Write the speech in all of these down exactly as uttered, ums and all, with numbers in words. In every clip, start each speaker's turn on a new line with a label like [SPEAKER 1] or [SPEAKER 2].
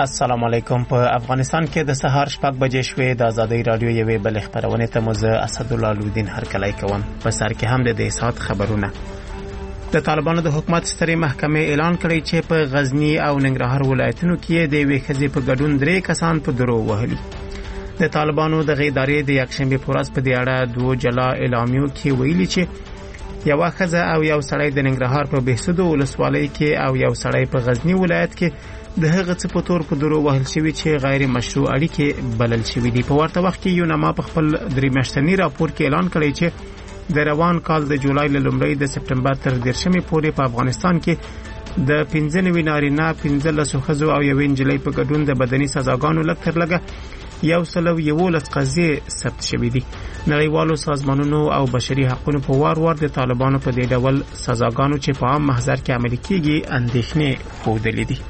[SPEAKER 1] السلام علیکم. په افغانستان کې د سهار شپږ بجې شوې. د ازادي رادیو یوې بل خبرونه ته مزه اسدالله لودین هرکلی کوم. په سر کې هم د دې سات خبرونه. د طالبانو د حکومت سترې محکمې اعلان کړی چې په غزنی او ننګرهار ولایتونو کې د یوې ښځې په ګډون درې کسان په درو وهلي. د طالبانو د غیدارې د یکشنبه په ورځ په دې اړه دوه جلا اعلامیو کې ویلي چې یو ښځه او یو سړی د ننګرهار په بهسودو ولسوالۍ کې او یو سړی په غزنی ولایت کې د هغه څه په تور په درو وهل شوی چې غیر مشروع اړیکې بلل شوی دي. په ورته وخت کې یونما په خپل درې میاشتنی راپور کې اعلان کړی چې د روان کال د جولای له لومړۍ د سپټمبر تر دیرشمې پورې په افغانستان کې د پنځه نوي نارینه پنځلسو ښځو او یوې نجلۍ په ګډون د بدني سزاګانو لږ تر لږه یو سل او یولس قضیې ثبت شوي دي. نړیوالو سازمانونو او بشري حقوقو په وار وار د طالبانو په دې ډول سزاګانو چې په عام محضر کې عملي کیږي اندېښنې ښودلې دي.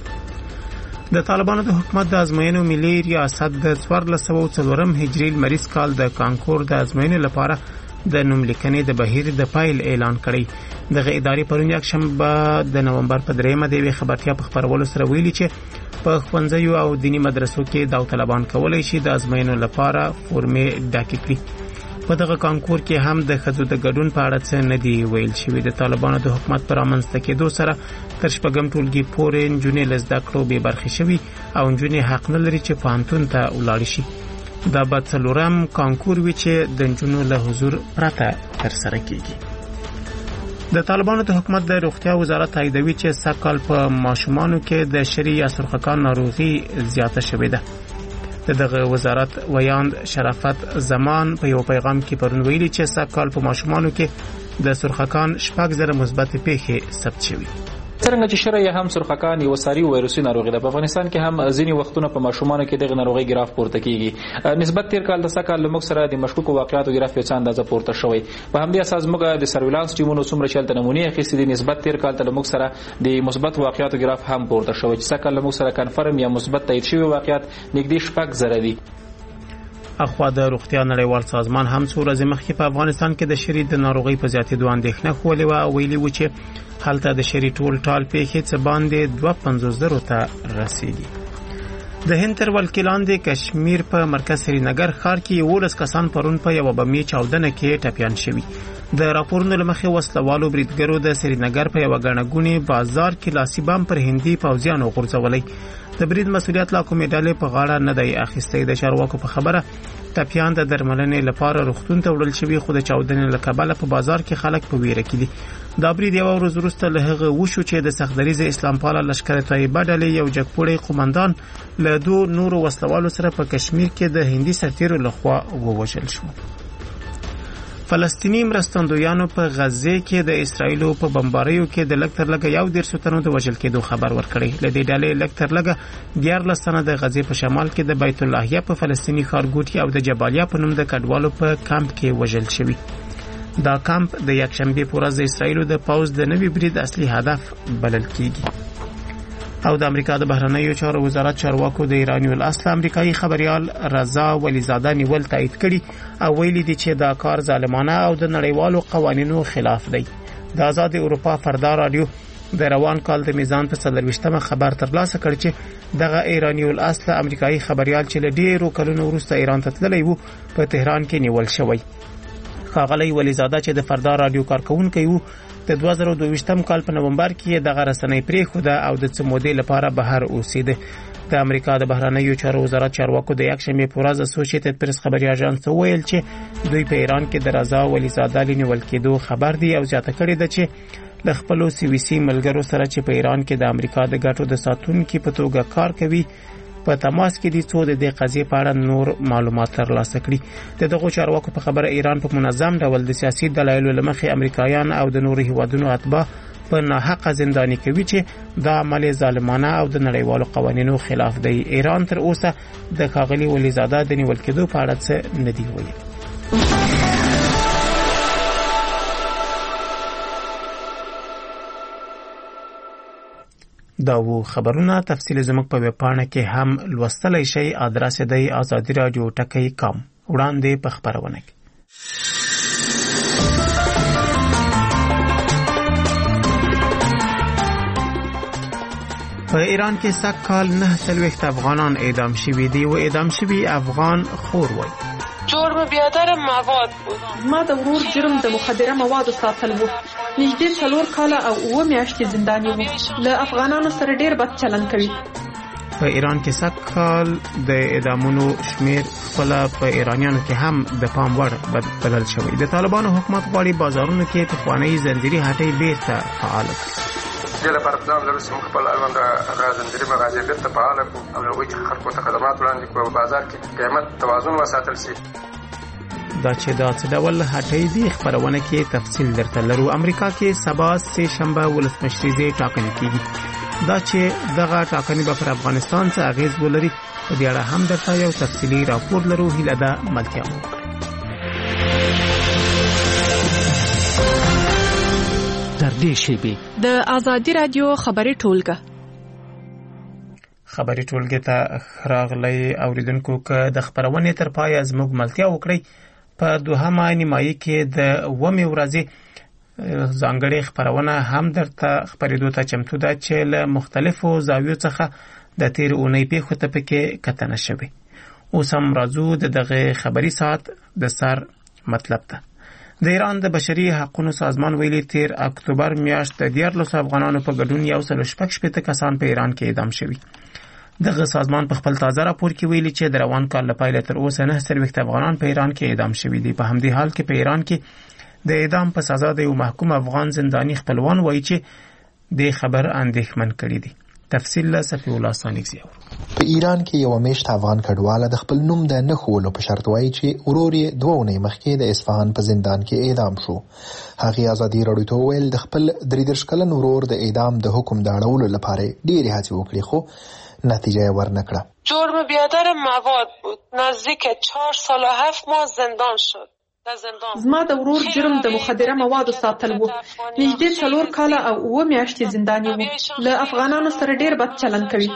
[SPEAKER 1] د طالبانو د حکومت د ازموینو ملي ریاست د څوارلس سوه څلورم هجري لمریز کال د کانکور د ازموینې لپاره د نوملیکنې د بهیر د پایل اعلان کړی. دغه ادارې پرون یکشنبه د نومبر په دریمه د یوې خبرتیا په خپرولو سره ویلي چې په ښوونځیو او دیني مدرسو کې داوطلبان کولی شي د ازموینو لپاره فورمې ډکې کړي. په دغه کانکور کې هم د ښځو د ګډون په اړه څه نه دی ویل شوي. د طالبانو د حکومت پر رامنځته کېدو سره تر شپږم ټولګي پورې نجونې له زده کړو بې برخې شوي او نجونې حق نه لري چې پوهنتون ته ولاړې شي. دا به څلورم کانکور وي چې د نجونو له حضور پرته ترسره کیږي. د طالبانو د حکومت د روغتیا وزارت تاییدوي چې سږکال په ماشومانو کې د شری یا سرخکان ناروغي زیاته شوې ده. د دغه وزارت ویاند شرافت زمان په یو پیغام کې پرون ویلي چې سږکال په ماشومانو کې د سرخکان شپږ زره مثبت پیښې ثبت شوي.
[SPEAKER 2] څنګه چې شری هم سرخکان یو ساري وایروسي ناروغي ده. په افغانستان کې هم ځینی وختونه په ماشومانو کې دغه ناروغي ګراف پورته کیږي. نسبت تیر کال د سږکال له موږ سره د مشکوک واقعاتو ګراف یو څه اندازه پورته شوی. په همدې اساس موږ د سرویلانس ټیمونو څومره چلته نمونې اخیستې دي نسبت تیر کال ته موږ سره د مثبت واقعاتو ګراف هم پورته شوی چې سږکال له موږ سره کنفرم یا مثبت تایید شوی واقعات نږدې شپږ زره دي.
[SPEAKER 1] اخوا د روغتیا نړیوال سازمان هم څو ورځې مخکې په افغانستان کې د شری د ناروغۍ په زیاتېدو اندېښنه خولې وه او ویلي و چې هلته د شری ټول ټال پیښې څه باندې دوه پنځوس زرو ته رسېږي. د هند تر ولکې لاندې کشمیر په مرکز سرینګر ښار کې یولس کسان پرون په یوه بمي چاودنه کې ټپیان شوي. د راپورونو له مخې وسلوالو بریدګرو د سرینګر په یوه ګڼه ګوڼې بازار کې لاسي بم پر هندي پوځیانو غورځولی. د برید مسؤلیت لا کومې ډلې په غاړه نه دی اخیستی. د چارواکو په خبره ټپیان د درملنې لپاره روغتون ته وړل شوي خو د چاودنې له کبله په بازار کې خلک په ویره کې دي. دا برید یوه ورځ وروسته له هغه وشو چې د سختدریځه اسلام پاله لښکر طیبه ډلې یو جګپوړی قومندان له دوو نورو وسلوالو سره په کشمیر کې د هندي سرتیرو لخوا ووژل شو. فلسطینی مرستندویانو په غزه کې د اسرایلو په بمباریو کې د لږ تر لږه یو دېرش تنو د وژل کېدو خبر ورکړی. له دې ډلې لږ تر لږه دیارلس تنه د غزې په شمال کې د بیت اللهیه په فلسطینی ښارګوټي او د جبالیا په نوم د کډوالو په کمپ کې وژل شوي. دا کمپ د یکشنبه په ورځ د اسرایلو د پوځ د نوي برید اصلي هدف بلل کیږي. او د امریکا د بهرنیو چارو وزارت چارواکو د ایرانی الاصل امریکایي خبريال رضا ولیزاده نیول تایید کړي او ویلي دي چې دا کار ظالمانه او د نړیوالو قوانینو خلاف دی. د آزاد اروپا فردا رادیو د روان کال د میزان په څلرویشتمه خبر ترلاسه کړ چې دغه ایرانی الاصل امریکایي خبريال چې له ډیرو کلونو وروسته ایران ته تللی وو په تهران کې نیول شوی. ښاغلی ولیزاده چې د فردا رادیو کارکونکی وو د دوه زره دوه کال په نومبر کې دغه رسنۍ پریښوده او د څه مودې لپاره بهر اوسېده. د امریکا د بهرنیو چارو وزارت چارواکو د یکشنبه په ورځ اسوسییټډ پریس خبري اژانس ته ویل چې دوی په ایران کې د رضا ولیزاده لنیول کېدو خبر دی او زیاته کړې ده چې له خپلو سی وي سي ملګرو سره چې په ایران کې د امریکا د ګټو د ساتونکو په توګه کار کوي په تماس کې دي څو د دې قضیې په اړه نور معلومات ترلاسه کړي. د دغو چارواکو په خبره ایران په منظم ډول د سیاسي دلایلو له مخې امریکایان او د نورو هیوادونو اتباع په ناحقه زنداني کوي چې دا عمل ظالمانه او د نړیوالو قوانینو خلاف دی. ایران تر اوسه د ښاغلي ولیزاده د نیول کېدو په اړه څه نه دی ویلي. دا وو خبرونه. تفصیل زموږ په ویب پاڼه کې هم لوستلی شئ. ادرس دی آزادی رادیو ټکی کام. وړاندې په خبرونه کې په ایران کې سږ کال نه څلوېښت افغانان اعدام شوي دي و اعدام شوي افغان خور وای
[SPEAKER 3] جرم بیادر مواد بود.
[SPEAKER 4] ما د ورور جرم د مخدره موادو ساتل وو. نږدې څلور کاله او اوه میاشتې زنداني وو. له افغانانو سره ډیر بد چلند کوي.
[SPEAKER 1] په ایران کې سږ کال د اعدامونو شمیر خپل په ایرانیانو کې هم د پام وړ بدل شوی. د طالبانو حکومت غواړي بازارونو کې پخوانۍ زنجیري هټۍ بیرته فعال کړي.
[SPEAKER 5] د لپاره پلان لرو چې موږ خپل اړوند غازندري مغازې بیرته فعال کړو او هغوی ته خلکو ته خدمات وړاندې کړو. بازار کې قیمت توازن وساتل شي.
[SPEAKER 1] دا چې دا څه ډول هټۍ دی خبرونه کې تفصیل درته لرو. امریکا کې سبا سه شنبه ولسمشریزې ټاکنې کیږي. دا چې دغه ټاکنې به پر افغانستان څه اغیز ولري په دې اړه هم درته یو تفصیلي راپور لرو. هیله ده ملتیا مو
[SPEAKER 6] در دې شیبه
[SPEAKER 4] د آزادی رادیو خبري ټولګه
[SPEAKER 1] خبري ټولګه ته راغلي اوریدونکو که د خبرونه تر پای زموږ ملتیا وکړي. په دوهمه نیمایي کې د ومه ورځې ځانګړي خبرونه هم درته خبرېدو ته چمتو ده چې له مختلفو زاویو څخه د تیر اونۍ پیښو ته پکې کتنه شوې. اوس هم راځو د دغه خبري ساعت د سر مطلب ته. د ایران د بشري حقوقو سازمان ویلي تیر اکتوبر میاشت د دیارلس افغانانو په ګډون یو سل شپږ شپېته کسان په ایران کې اعدام شوي. دغه سازمان په خپل تازه راپور کې ویلي چې د روان کال لپاره تر اوسه نه څلوېښت افغانان په ایران کې اعدام شوي دي. په همدې حال کې په ایران کې د اعدام په سزا د یو محکوم افغان زنداني خپلوان وایي چې د خبر اندېښمن کړي دي. تفصیل له صفی الله ثانیزی.
[SPEAKER 7] په ایران کې یو میشت افغان کډواله د خپل نوم د نه خولو په شرط وایي چې ورور یې دوه اونۍ مخکې د اصفهان په زندان کې اعدام شو. هغه ازادي راډیو ته ویل د خپل درې دېرش کلن ورور د اعدام د حکم د اړولو لپاره ډېرې هڅې وکړې خو نتیجه یې ورنکړه.
[SPEAKER 3] جرم بیادر مواد بود. نزدیک چهار سال و هفت ماه زندان شد.
[SPEAKER 4] زما د ورور جرم د مخدره موادو ساتل وو. نږدې څلور کاله او اوه میاشتې زنداني وو. له افغانانو سره ډیر بد چلند کوي.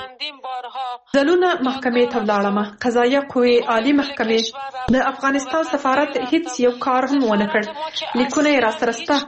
[SPEAKER 4] ځلونه محکمې ته ولاړم. قضایه قوې عالی محکمې د افغانستان سفارت هیڅ یو کار هم ونه کړ. لیکونه یې را سره سته.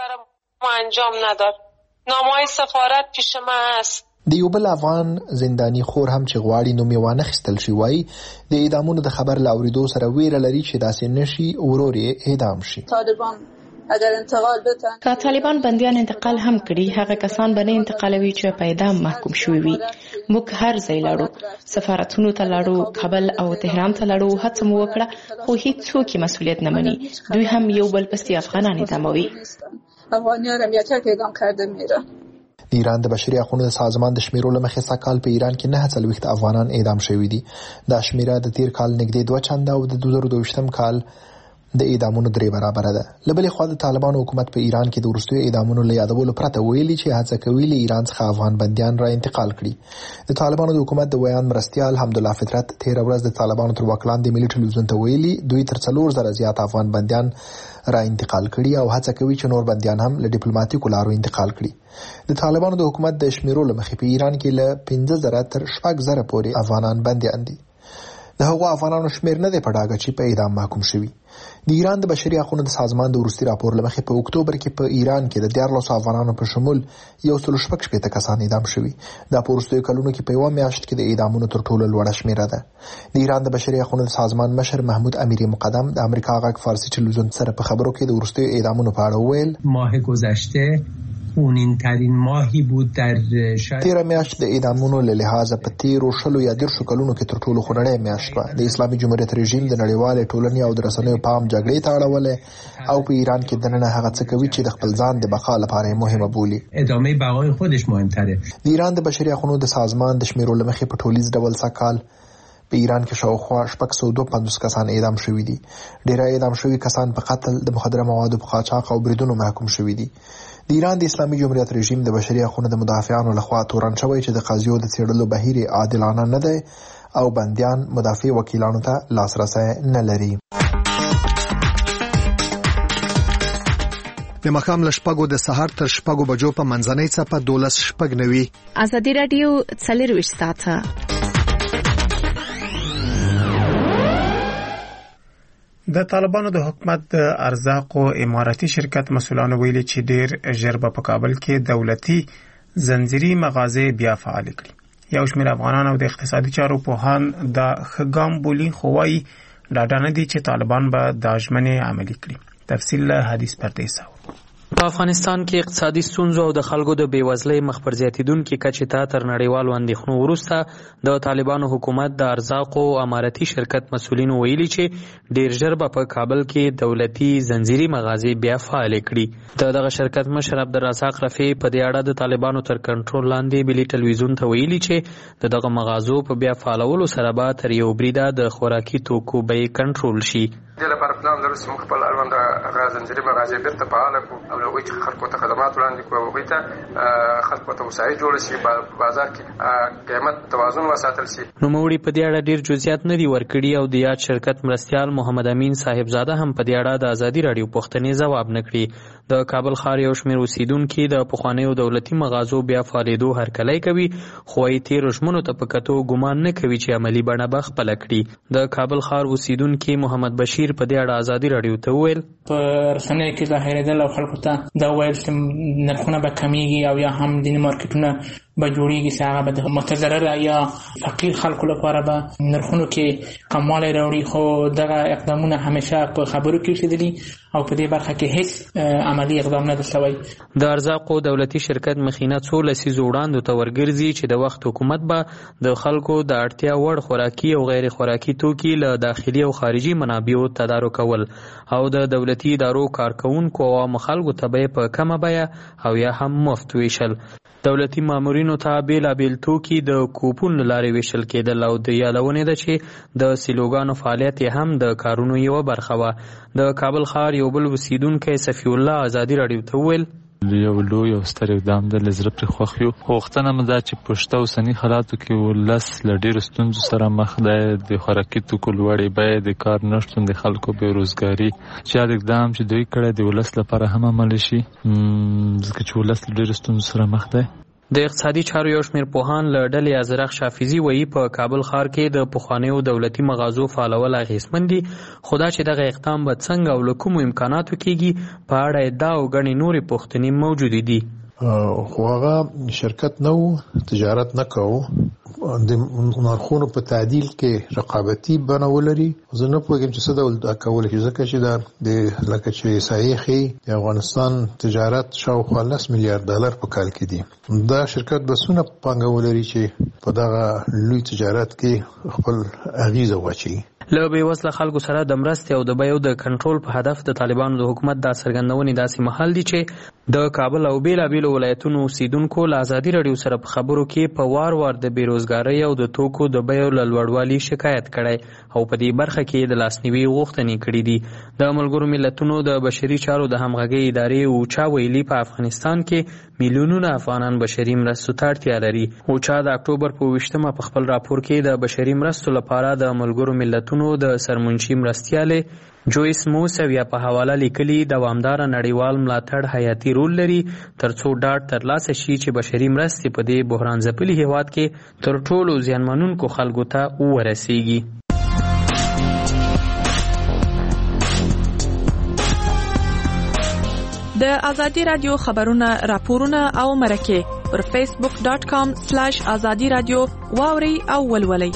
[SPEAKER 3] ما انجام نداد. نامه سفارت پیش ما است.
[SPEAKER 7] د یو بل افغان زنداني خور هم چې غواړي نوم یې وانخیستل شي وایي د اعدامونو د خبر له اورېدو سره ویره لري چې داسې نشي ورور یې اعدام شي.
[SPEAKER 8] طالبان اگر انتقال بتن
[SPEAKER 9] که طالبان بندیان انتقال هم کړي هغه کسان به نه انتقالوي چې په اعدام محکوم شوي وي. موږ هر ځای لاړو، سفارتونو ته لاړو، کابل او تهران ته لاړو، هڅه مو وکړه خو هیڅوک مسؤلیت نه مني. دوی هم یو بل پسې افغانان اعداموي.
[SPEAKER 8] افغانیان هم یک اعدام کرده میره.
[SPEAKER 7] د ایران د بشري حقوقو سازمان د شمیرو له مخې سږ کال په ایران کې نه څلوېښت افغانان اعدام شوي دي. دا شمیره د تیر کال نږدې دوه چنده او د دوه زره دوه کال د اعدامونو درې برابره ده. له بلې خوا د طالبانو حکومت په ایران کې د وروستیو اعدامونو له یادولو پرته ویلي چې هڅه کوي له ایران څخه افغان بندیان را انتقال کړي. د طالبانو د حکومت د ویان مرستیال حمدالله فطرت تیر ورځ د طالبانو تر واک لاندې ملي ټلویزیون ته ویلي دوی تر څلور زره زیات افغان بندیان را انتقال کړي او هڅه کوي چې نور بندیان هم له ډیپلوماټیکو لارو انتقال کړي. د طالبانو د حکومت د شمیرو له مخې په ایران کې له پنځه زره تر شپږ زره پورې افغانان بندیان دي. د هغو افغانانو شمیر نه دی په ډاګه چې په اعدام محکوم شوي. د ایران د بشري حقوقو د سازمان د وروستي راپور له مخې په اکتوبر کې په ایران کې د دیارلسو افغانانو په شمول یو سل شپږ شپېته کسان اعدام شوي. دا په وروستیو کلونو کې په یوه میاشت کې د اعدامونو تر ټولو لوړه شمیره ده. د ایران د بشري حقوقو د سازمان مشر محمود امیری مقدم د امریکا غږ فارسی ټلویزیون سره په خبرو کې د وروستیو اعدامونو په اړه وویل
[SPEAKER 10] ماه گذشته خونین ترین ماهی بود در شاید
[SPEAKER 7] تیر میاشت د اعدامونو له لحاظه په تیرو شلو یا دیرشو کلونو کې تر ټولو خونړۍ میاشت وه. د اسلامي جمهوریت رژیم د نړیوالې ټولنې او د رسنیو پام جګړې ته اړولی او په ایران کې دننه هغه څه کوي چې د خپل ځان د بقا لپاره مهمه بولي.
[SPEAKER 10] ادامه بقای خودش مهمتره.
[SPEAKER 7] د ایران د بشري حقوقو د سازمان د شمیرو له مخې په ټولیز ډول سږ کال په ایران کې شاوخوا شپږ سوه دوه پنځوس کسان اعدام شوي دي. ډیری اعدام شوي کسان په قتل، د مخدره موادو په قاچاق او بریدونو محکوم شوي دي. د ایران د اسلامي جمهوریت رژیم د بشري حقوقو د مدافعانو لخوا تورن شوی چې د قاضیو د څېړلو بهیر عادلانه نه دی او بندیان مدافع وکیلانو ته لاسرسی نه لري.
[SPEAKER 11] د مخام له شپږو د سهار تر شپږو بجو په منځنۍ څپه دولس شپږ نوي.
[SPEAKER 9] ازادي راډیو څلرویشت ساعته.
[SPEAKER 1] د طالبانو د حکومت د ارزاقو اماراتي شرکت مسؤلانو ویلي چې ډیر ژر به په کابل کې دولتي زنجیري مغازې بیا فعال کړي. یو شمېر افغانان او د اقتصادي چارو پوهان دا ښه ګام بولي، خو وایي ډاډه نه دي چې طالبان به دا ژمنې عملي کړي. تفصیل له حدیث پردیسه.
[SPEAKER 12] په افغانستان کې اقتصادي ستونزو او د خلکو د بېوزلۍ مخ پر زیاتېدونکي کچې ته تر نړیوالو اندېښنو وروسته د طالبانو حکومت د ارزاقو امارتي شرکت مسؤلینو ویلي چې ډېر ژر به په کابل کې دولتي زنجیري مغازې بیا فعالې کړي. د دغه شرکت مشر عبدالرزاق رفیع په دې اړه د طالبانو تر کنټرول لاندې ملي ټلویزیون ته ویلي چې د دغه مغازو په بیا فعالولو سره به تر یو بریده د خوراکي توکو بیې کنټرول شي.
[SPEAKER 5] دې لپاره پلان لرو چې موږ خپل اړوند هغه زنجیري مغازې بیرته فعاله کړو او هغوی ته خلکو ته خدمات وړاندې کړو، هغوی ته خلکو ته وسایل جوړ شي، په بازار کې قیمت توازن وساتل شي.
[SPEAKER 12] نوموړي په دې اړه ډېر جزئیات نه دي ورکړي او د یاد شرکت مرستیال محمد امین صاحبزاده هم په دې اړه د ازادي راډیو پوښتنې ځواب نه کړي. د کابل ښار یو شمېر اوسیدونکي د پخوانیو دولتي مغازو بیا فعالېدو هرکلی کوي، خو وايي تېرو ژمنو ته په کتو ګمان نه کوي چې عملي بڼه به خپله کړي. د کابل ښار اوسیدونکي محمد بشیر په دې اړه ازادي راډیو ته وویل
[SPEAKER 13] په رسنیو کې ظاهرېدل او خلکو ته دا ویل چې نرخونه به کمیږي او یا هم ځینې مارکیټونه به جوړیږي چې هغه به د متضرره یا فقیر خلکو لپاره به نرخونو کې کموالی راوړي، خو دغه اقدامونه همیشه په خبرو کې اوسېدلي او په دې برخه کې هیڅ عملی اقدام نه دی شوی.
[SPEAKER 12] د ارزاقو دولتي شرکت مخینه څو لسیزو وړاندو ته ورګرځي چې د وخت حکومت به د خلکو د اړتیا وړ خوراکي او غیر خوراکي توکي له داخلي او خارجي منابعو تدارکول او د دولتي ادارو کارکوونکو او عامو خلکو ته به په کمه بیه او یا هم مفت ویشل. دولتي مامورینو ته بېلابېل توکي د کوپون له لارې ویشل کېدل او د یادونې ده چې د سیلوګانو فعالیت یې هم د کارونو یوه برخه وه. د کابل ښار یو بل اوسیدونکی صفي الله ازادي راډیو ته وویل
[SPEAKER 14] یو لوی او ستر اقدام دی، له زړه پرې خوښ یو. خو غوښتنه مو ده چې په شته اوسني حالاتو کې ولس له ډېرو ستونزو سره مخ دی، د خوراکي توکو لوړې بیې، د کار نشتون، د خلکو بېروزګاري، چې هر اقدام چې دوی کړی د ولس لپاره هم عملي شي، ځکه چې ولس له ډېرو ستونزو سره مخ دی.
[SPEAKER 12] د اقتصادي چارو یو شمېر پوهان له ډلې ازرق شافیزي وایي په کابل ښار کې د پخوانیو دولتي مغازو فعالول اغېزمن دي، خو دا چې دغه اقدام به څنګه او له کومو امکاناتو کېږي په اړه ادعا او ګڼې نورې پوښتنې موجودې دي.
[SPEAKER 15] خو هغه شرکت نه و، تجارت نه کوو، د نرخونو په تعدیل کې رقابتي بڼه ولري. زه نه پوهېږم چې څه ډول دا کولی شي، ځکه چې دا د لکه چې احصایې ښیي د افغانستان تجارت شاوخوا لس میلیارډ ډالر په کال کې دي. دا شرکت به څونه پانګه ولري چې په دغه لوی تجارت کې خپل اغیزه واچوي.
[SPEAKER 12] له بېوزله خلکو سره د مرستې او د بیو د کنټرول په هدف د طالبانو د حکومت دا څرګندونې داسې مهال دي چې د کابل او بېلابېلو ولایتونو اوسیدونکو له ازادي راډیو سره په خبرو کې په وار وار د بېروزګارۍ او د توکو د بیو له لوړوالي شکایت کړی او په دې برخه کې د لاسنیوي غوښتنې کړي دي. د ملګرو ملتونو د بشري چارو د همغږۍ ادارې اوچا ویلي په افغانستان کې میلیونونه افغانان بشري مرستو ته اړتیا لري. اوچا د اکتوبر په اوویشتمه په خپل راپور کې د بشري مرستو لپاره د ملګرو ملتونو د سرمنشي مرستیالې جویس موسویا په حواله لیکلي دوامداره نړیوال ملاتړ حیاتي رول لري ترڅو ډاډ ترلاسه شي چې بشري مرستې په دې بحران ځپلي هیواد کې تر ټولو زیانمنونکو خلکو ته ورسیږي.
[SPEAKER 4] د ازادي رادیو خبرونه راپورونه او مرکه پر فیسبوک ډاٹ کام سلیش ازادي رادیو واوري او ولولئ.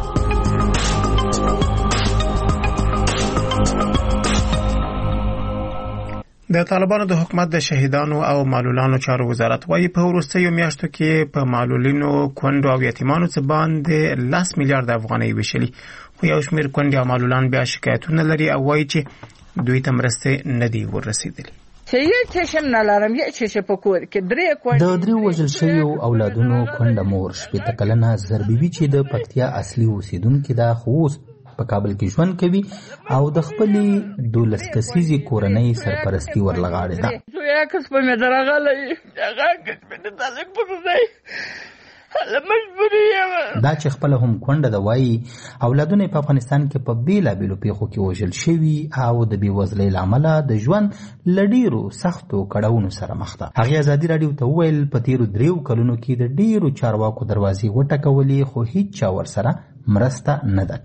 [SPEAKER 1] د طالبانو د حکومت د شهیدانو او معلولانو چارو وزارت وايي په وروستیو میاشتو کې په معلولینو کونډو او یتیمانو څخه باندې لس میلیارډ افغانۍ ویشلي، خو یو شمېر کونډې او معلولان بیا شکایتونه لري او وايي چې دوی ته مرستې نه دي ورسېدلې.
[SPEAKER 16] چې یې چشم نه لرم یې چشم په کور کې درې کونډې
[SPEAKER 17] د درې وژل شویو اولادونو کونډه مور شپېته کلنه زربیبي چې د پکتیا اصلي اوسیدونکې ده، خو اوس په کابل کې ژوند کوي او د خپلې دولس کسیزې کورنۍ سرپرستي ورلغاړې ده. دا چې خپله هم کونډه ده وایي اولادونه په افغانستان کې په بېلابېلو پیښو کې وژل شوي او د بېوزلۍ له امله د ژوند له ډېرو سختو کړاوونو سره مخ ده. هغې ازادي راډیو ته وویل په تېرو دریو کلونو کې د ډېرو چارواکو دروازې وټکولې خو هیڅ چا ورسره مرسته نه ده کړې.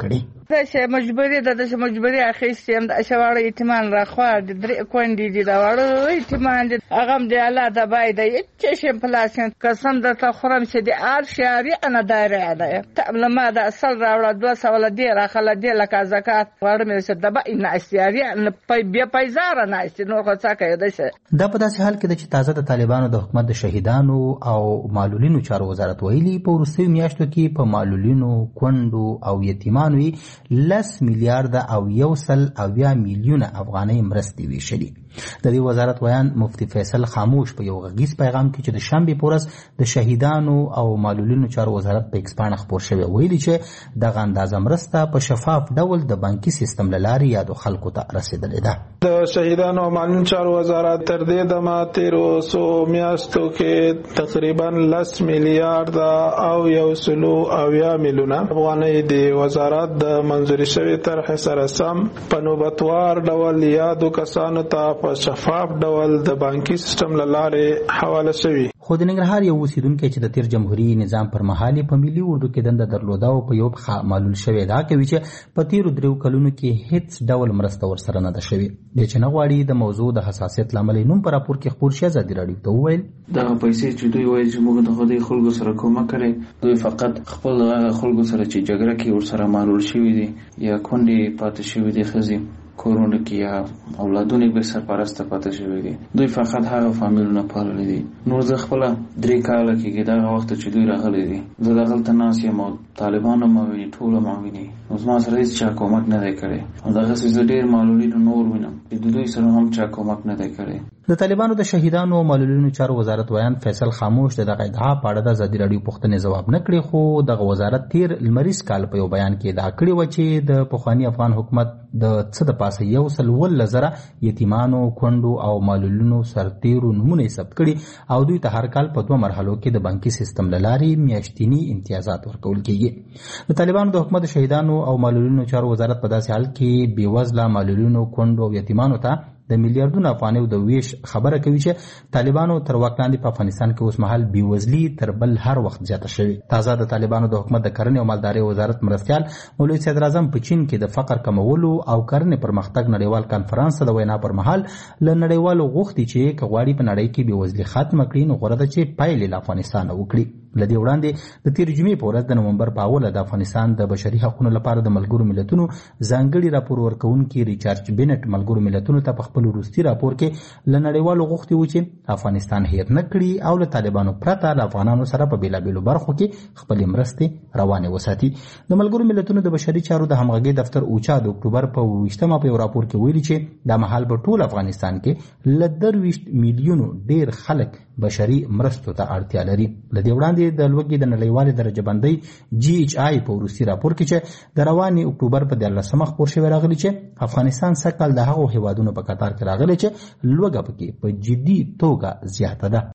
[SPEAKER 16] دا چې مجبوري ده چې مجبوري اخیستې هم د شواړه یتیمان راخوار دي درې کونډې دي دا واړه یتیمان دي هغه هم د الله د بای دی چې شم پلاسین قسم درته خورم چې د آر شاري انا دایره ده لما د اصل راوړه دوه سوال دی راخله دی لکه زکات واړه مې چې د بای نه استیاري نه پي بیا پیزار نه است نو خو څه کوي ده
[SPEAKER 17] دا په داسې حال کې د چې تازه د طالبانو د حکومت د شهیدانو او معلولینو چارو وزارت ویلي په وروستیو میاشتو کې په معلولینو کونډو او یتیمانو لس میلیارډ او یو سل اویا میلیونه افغانۍ مرستې ویشلي. د دې وزارت ویان مفتی فیصل خاموش په یو غږیز پیغام کې چې د شنبې په ورځ د شهیدانو او معلولینو چارو وزارت په ایکس پاڼه خپور شوی ویلي چې دغه اندازه مرسته په شفاف ډول د بانکي سیستم له لارې یادو خلکو ته رسېدلې ده.
[SPEAKER 18] د شهیدانو او معلولینو چارو وزارت تر دې دمه تیرو څو میاشتو کې تقریبا لس میلیارډ او یو سلو اویا میلیونه افغانۍ د وزارت د منظوري شوې طرحې سره سم په نوبتوار ډول یادو کسانو ته په شفاف ډول د بانکي سیستم له لارې حواله شوي.
[SPEAKER 17] خو د ننګرهار یو اوسیدونکی چې د تیر جمهوریت نظام پر مهال په ملي اردو کې دنده درلوده او په یو پخه معلول شوی دا کوي چې په تیرو دریو کلونو کې هیڅ ډول مرسته ورسره نه ده شوې. د چې نه غواړي د موضوع د حساسیت لامل نوم پر راپور کې خپور شي ازادي راډیو ته وویل
[SPEAKER 19] دا پیسې چې دوی وایي چې موږ د خدای خلکو سره کومک کړي دوی فقط خپل خلکو سره چې جګړه کې ورسره معلول شوي دي یا کونډې پاتې شوي دي ښځې کورونه کې یا اولادونه به سرپرسته پاتې شوي دي دوی فقط هغه فامیلونه پاللي دي. نور زه خپله درې کاله کېږي دغه وخت چې دوی راغلي دي زه دغلته ناست یم او طالبان ما ویني ټوله ما ویني نو زما سره هېڅ چا کومک نه دی کړی او دغسې زه ډېر معلولینو نور وینم چې د دوی سره هم چا کومک نه دی کړی.
[SPEAKER 17] د طالبانو د شهیدانو او معلولینو چارو وزارت ویان فیصل خاموش د دغه ادعا په اړه د ازادي راډیو پوښتنې ځواب نه کړی خو دغه وزارت تیر لمریز کال په یو بیان کې ادعا کړې وه چې د پخواني افغان حکومت د څه د پاسه یو سل اوولس زره یتیمانو کونډو او معلولینو سرتیرو نومونه یې ثبت کړي او دوی ته هر کال په دوه مرحلو کې د بانکي سیستم له لارې میاشتني امتیازات ورکول کېږي. د طالبانو د حکومت شهیدانو او معلولینو چارو وزارت په داسې حال کې بېوزله معلولینو کونډو او یتیمانو ته د میلیارډونو افغانیو د ویش خبره کوي چې طالبانو تر واک لاندې په افغانستان کې اوس مهال بېوزلي تر بل هر وخت زیاته شوې. تازه د طالبانو د حکومت د کرنې او مالدارۍ وزارت مرستیال مولوي صدر اعظم په چین کې د فقر کمولو او کرنې پرمختګ نړیوال کانفرنس د وینا پر مهال له نړیوالو غوښتي چې که غواړي په نړۍ کې بېوزلي ختمه کړي نو غوره ده چې پایلې له افغانستانه وکړي. له دې وړاندې د تېرې جمعې په ورځ د نومبر په اوله د افغانستان د بشري حقونو لپاره د ملګرو ملتونو ځانګړي راپور ورکوونکي ریچارډ بینټ ملګرو ملتونو ته په خپل وروستي راپور کې له نړیوالو غوښتي وو چې افغانستان هېر نه کړي او له طالبانو پرته له افغانانو سره په بېلابېلو برخو کې خپلې مرستې روانې وساتي. د ملګرو ملتونو د بشري چارو د همغږۍ دفتر اوچا د اکتوبر په اوویشتمه په یو راپور کې ویلي چې دا مهال په ټول افغانستان کې له درویشت میلیونو ډېر خلک بشري مرستو ته اړتیا لري. له دې وړاندې د لوږې د نړیوالې درجه بندۍ جی ایچ آی په وروستي راپور کې چې د روانې اکتوبر په دیارلسمه خپور شوی راغلی چې افغانستان سږ کال د هغو هیوادونو په کتار کې راغلی چې لوږه پکې په جدي توګه زیاته ده.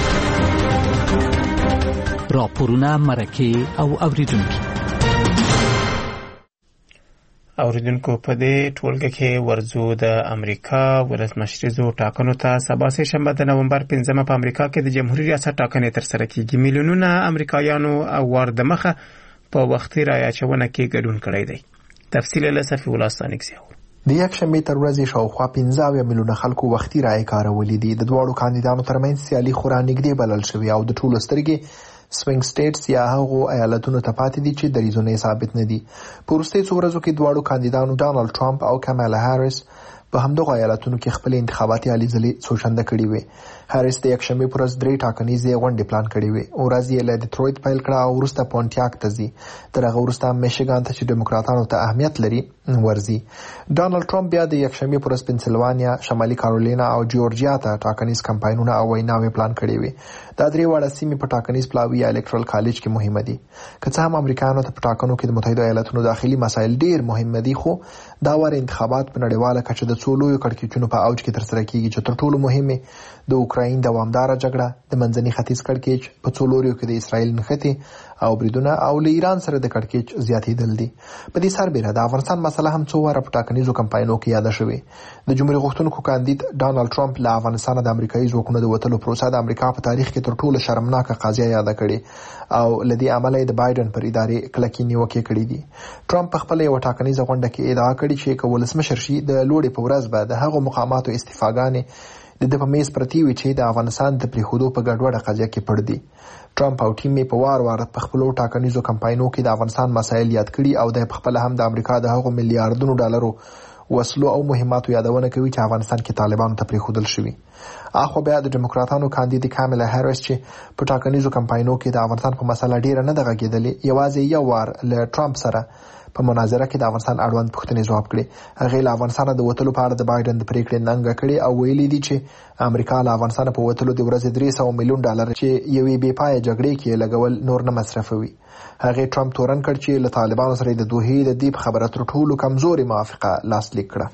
[SPEAKER 6] راپورونه مرکې او اوریدونکي
[SPEAKER 1] اوریدونکو په دې ټولګه کې ورځو د امریکا ولسمشریزو ټاکنو ته سبا سه شنبه د نومبر پنځمه په امریکا کې د جمهوریت ریاست ټاکنې ترسره کیږي. میلیونونه امریکایانو او وار د مخه په وختي رایه اچونه کې ګډون کړی دی. تفصیل له صفي الله ستانکسي
[SPEAKER 7] د یک شنبې تر ورځې شاوخوا پنځه اویا میلیونه خلکو وختي رایه کارولې دي. د دواړو کاندیدانو ترمنځ سیالي خورا نږدې بلل شوې او د ټولو سترګې سوینګ سټیټس یا هغو ایالتونو ته پاتې دي چې دریځونه ثابت نه دي. په وروستیو څو ورځو کې دواړو کاندیدانو ډانلډ ټرمپ او کمالا هاریس په همدغو ایالتونو کې خپل انتخاباتي هلې ځلې څوشنده کړي وې. هاریس د یکشنبې په ورځ درې ټاکنیزې غونډې پلان کړې وې. ورځ یې له ډیټرویت پیل کړه او وروسته پونټیاک ته ځي. تر هغه وروسته میشیګان ته چې ډیموکراتانو ته اهمیت لري ورځي. ډانلډ ټرمپ بیا د یکشنبې په ورځ پنسلوانیا، شمالي کارولینا او جورجیا ته ټاکنیز کمپاینونه او ویناوې پلان کړې وې. دا درې واړه سیمې په ټاکنیز پلاوي یا الکترال کالج کې مهمه دي. که څه هم امریکایانو ته په ټاکنو کې د متحده ایالاتونو داخلي مسایل ډیر مهم دي، خو دا وړ انتخابات په نړیواله کچه د څو لویو کړکېچونو په اوج کې ترسره کیږي چې تر ټولو مهمه د اوکراین اوکراین دوامداره جګړه د منځني ختیځ کړکېچ په څو لوریو کې د اسرائیل نښتې او بریدونه او له ایران سره د کړکېچ زیاتېدل دي. په دې سربېره د افغانستان مسله هم څو واره په ټاکنیزو کمپاینونو کې یاده شوې. د جمهوریت غوښتونکو کاندید ډانلډ ټرمپ له افغانستانه د امریکایي ځواکونو د وتلو پروسه د امریکا په تاریخ کې تر ټولو شرمناکه قضیه یاده کړې او له دې امله د بایدن پر ادارې کلکې نیوکې کړې دي. ټرمپ په خپله یوه ټاکنیزه غونډه کې ادعا کړې چې که ولسمشر شي د لوړې په ورځ به د هغو مقاماتو استعفاګانې د ده په میز پرتې وي چې د افغانستان د پرېښودو په ګډوډه قضیه کې پړ دي. ټرمپ او ټیم یې په وار وار په خپلو ټاکنیزو کمپاینونو کې د افغانستان مسایل یاد کړي او د خپله هم د امریکا د هغو میلیارډونو ډالرو وسلو او مهماتو یادونه کوي چې افغانستان کې طالبانو ته پرېښودل شوي. اخو بیا د ډیموکراتانو کاندید کاملا هریس چې په ټاکنیزو کمپاینونو کې د افغانستان په مسله ډیره نه ده غږېدلې، یوازې یو وار له ټرمپ سره په مناظره کې د افغانستان اړوند پوښتنې ځواب کړي. هغې له افغانستانه د وتلو په اړه د بایدن د پرېکړې ننګه کړې او ویلي دي چې امریکا له افغانستانه په وتلو د ورځې درې سوه میلیون ډالر چې یوې بې پایه جګړې کې لګول نور نه مصرفوي. هغې ټرمپ تورن کړ چې له طالبانو سره د دوحې د دې په خبره تر ټولو کمزورې موافقه لاسلیک کړه.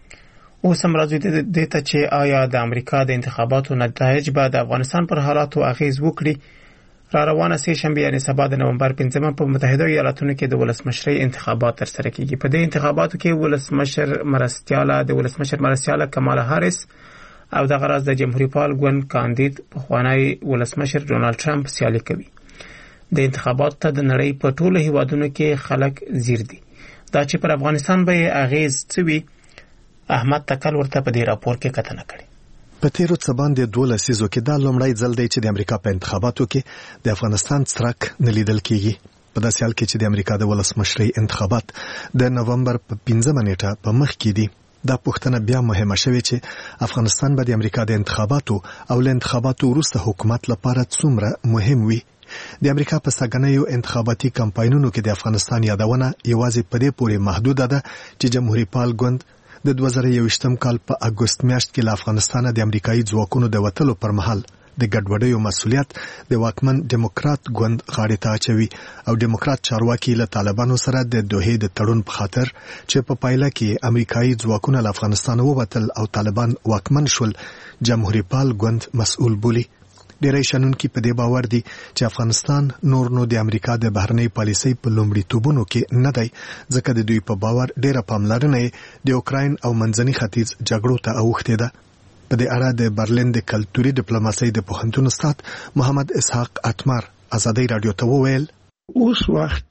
[SPEAKER 1] اوس هم راځو دې ته چې آیا د امریکا د انتخاباتو نتایج به د افغانستان پر حالاتو اغیز وکړي. را روانه سه شنبه یعنی سبا د نومبر پنځمه په متحده ایالاتونو کې د ولسمشرۍ انتخابات ترسره کیږي. په دې انتخاباتو کې ولسمشر مرستیاله د ولسمشر مرستیاله کمالا هاریس او د غرض د جمهوریت پال ګوند کاندید پخوانی ولسمشر ډونالد ټرمپ سیالي کوي. د انتخاباتو ته د نړۍ په ټولو هیوادونو کې خلک زیر دي. دا چې پر افغانستان به اغیز څه وي، احمد تکل ورته په دې راپور کې کتنه کړې.
[SPEAKER 11] په تیرو څه باندې دوه لسیزو کې دا لومړی ځل دی چې د امریکا په انتخاباتو کې د افغانستان څرک نه لیدل کیږي. په داسې حال کې چې د امریکا د ولسمشرۍ انتخابات د نومبر په پنځمه نیټه په مخ کې دي، دا پوښتنه بیا مهمه شوې چې افغانستان به د امریکا د انتخاباتو او له انتخاباتو وروسته حکومت لپاره څومره مهم وي. د امریکا په سګنیو انتخاباتي کمپاینونو کې د افغانستان یادونه یوازې په دې پورې محدوده ده چې جمهوریت پال ګوند د دوه زره یوویشتم کال په اګوست میاشت کې له افغانستانه د امریکایي ځواکونو د وتلو پر مهال د ګډوډیو مسؤلیت د واکمن ډیموکرات ګوند غاړې ته اچوي او ډیموکرات چارواکي له طالبانو سره د دوحې د تړون په خاطر چې په پایله کې امریکایي ځواکونه له افغانستانه ووتل او طالبان واکمن شول جمهوریت پال ګوند مسؤل بولي. ډیری شنونکي په دې باور دي چې افغانستان نور نو د امریکا د بهرنۍ پالیسۍ په لومړیتوبونو کې نه دی، ځکه د دوی په باور ډیره پاملرنه د اوکراین او منځني ختیځ جګړو ته اوښتې ده. په دې اړه د برلین د کلتوري ډیپلوماسۍ د پوهنتون استاد محمد اسحاق اتمر ازادي رادیو ته وویل،
[SPEAKER 20] اوس وخت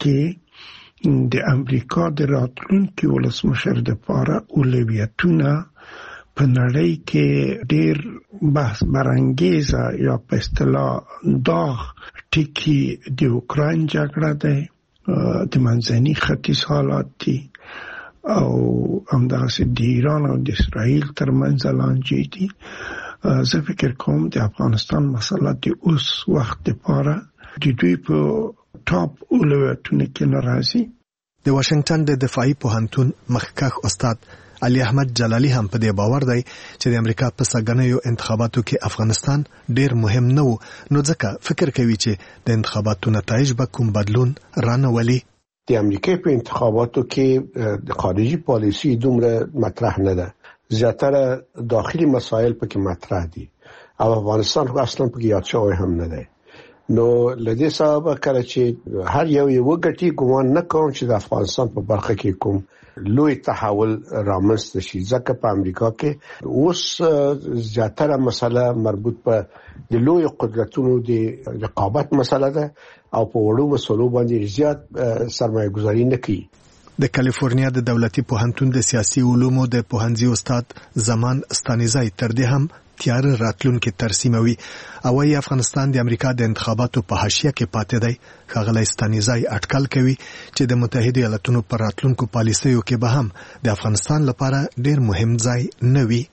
[SPEAKER 20] کې د امریکا د راتلونکي ولسمشر لپاره اولویتونه په نړۍ کې ډېر بحث برانګیزه یا په اصطلاح داغ ټکی د اوکراین جګړه ده، د منځني ختیځ حالات دي او همداسې د ایران او د اسرائیل ترمنځ لانجې دي. زه فکر کوم د افغانستان مسله د اوس وخت لپاره د دوی په ټاپ اولویتونو کې نه راځي.
[SPEAKER 11] د واشنگټن د دفاعي پوهنتون مخکښ استاد علي احمد جلالي هم په دې باور دی چې د امریکا په سګنیو انتخاباتو کې افغانستان ډیر مهم نه و، نو ځکه فکر کوي چې د انتخاباتو نتایج به کوم بدلون رانولي.
[SPEAKER 21] د امریکا په انتخاباتو کې د خارجي پالیسي دومره مطرح نه ده، زیاتره داخلي مسایل پکې مطرح دي او افغانستان خو اصلا پکې یاد شوی هم نه دی. نو لدې سبب کله چې هر یو یو وګټي ګومان نه کوم چې د افغانستان په برخه کې کوم لوی تحول رامنځته شي، ځکه په امریکا کې اوس زیاتره مسله مربوط په د لوی قدرتونو د رقابت مسله ده او په وړو مسلو باندې زیات سرمایه گذاري نه کوي.
[SPEAKER 11] د کالیفورنیا د دولتي پوهنتون د سیاسي علومو د پوهنځي استاد زمان ستانیزای تر دې هم تیار راتلونکي ترسیموي او وايي افغانستان د امریکا د انتخاباتو په حاشیه کې پاتې دی. ښاغلی ستانیزای اټکل کوي چې د متحده ایالاتونو پر راتلونکو پالیسیو کې به هم د افغانستان لپاره ډیر مهم ځای نه وي.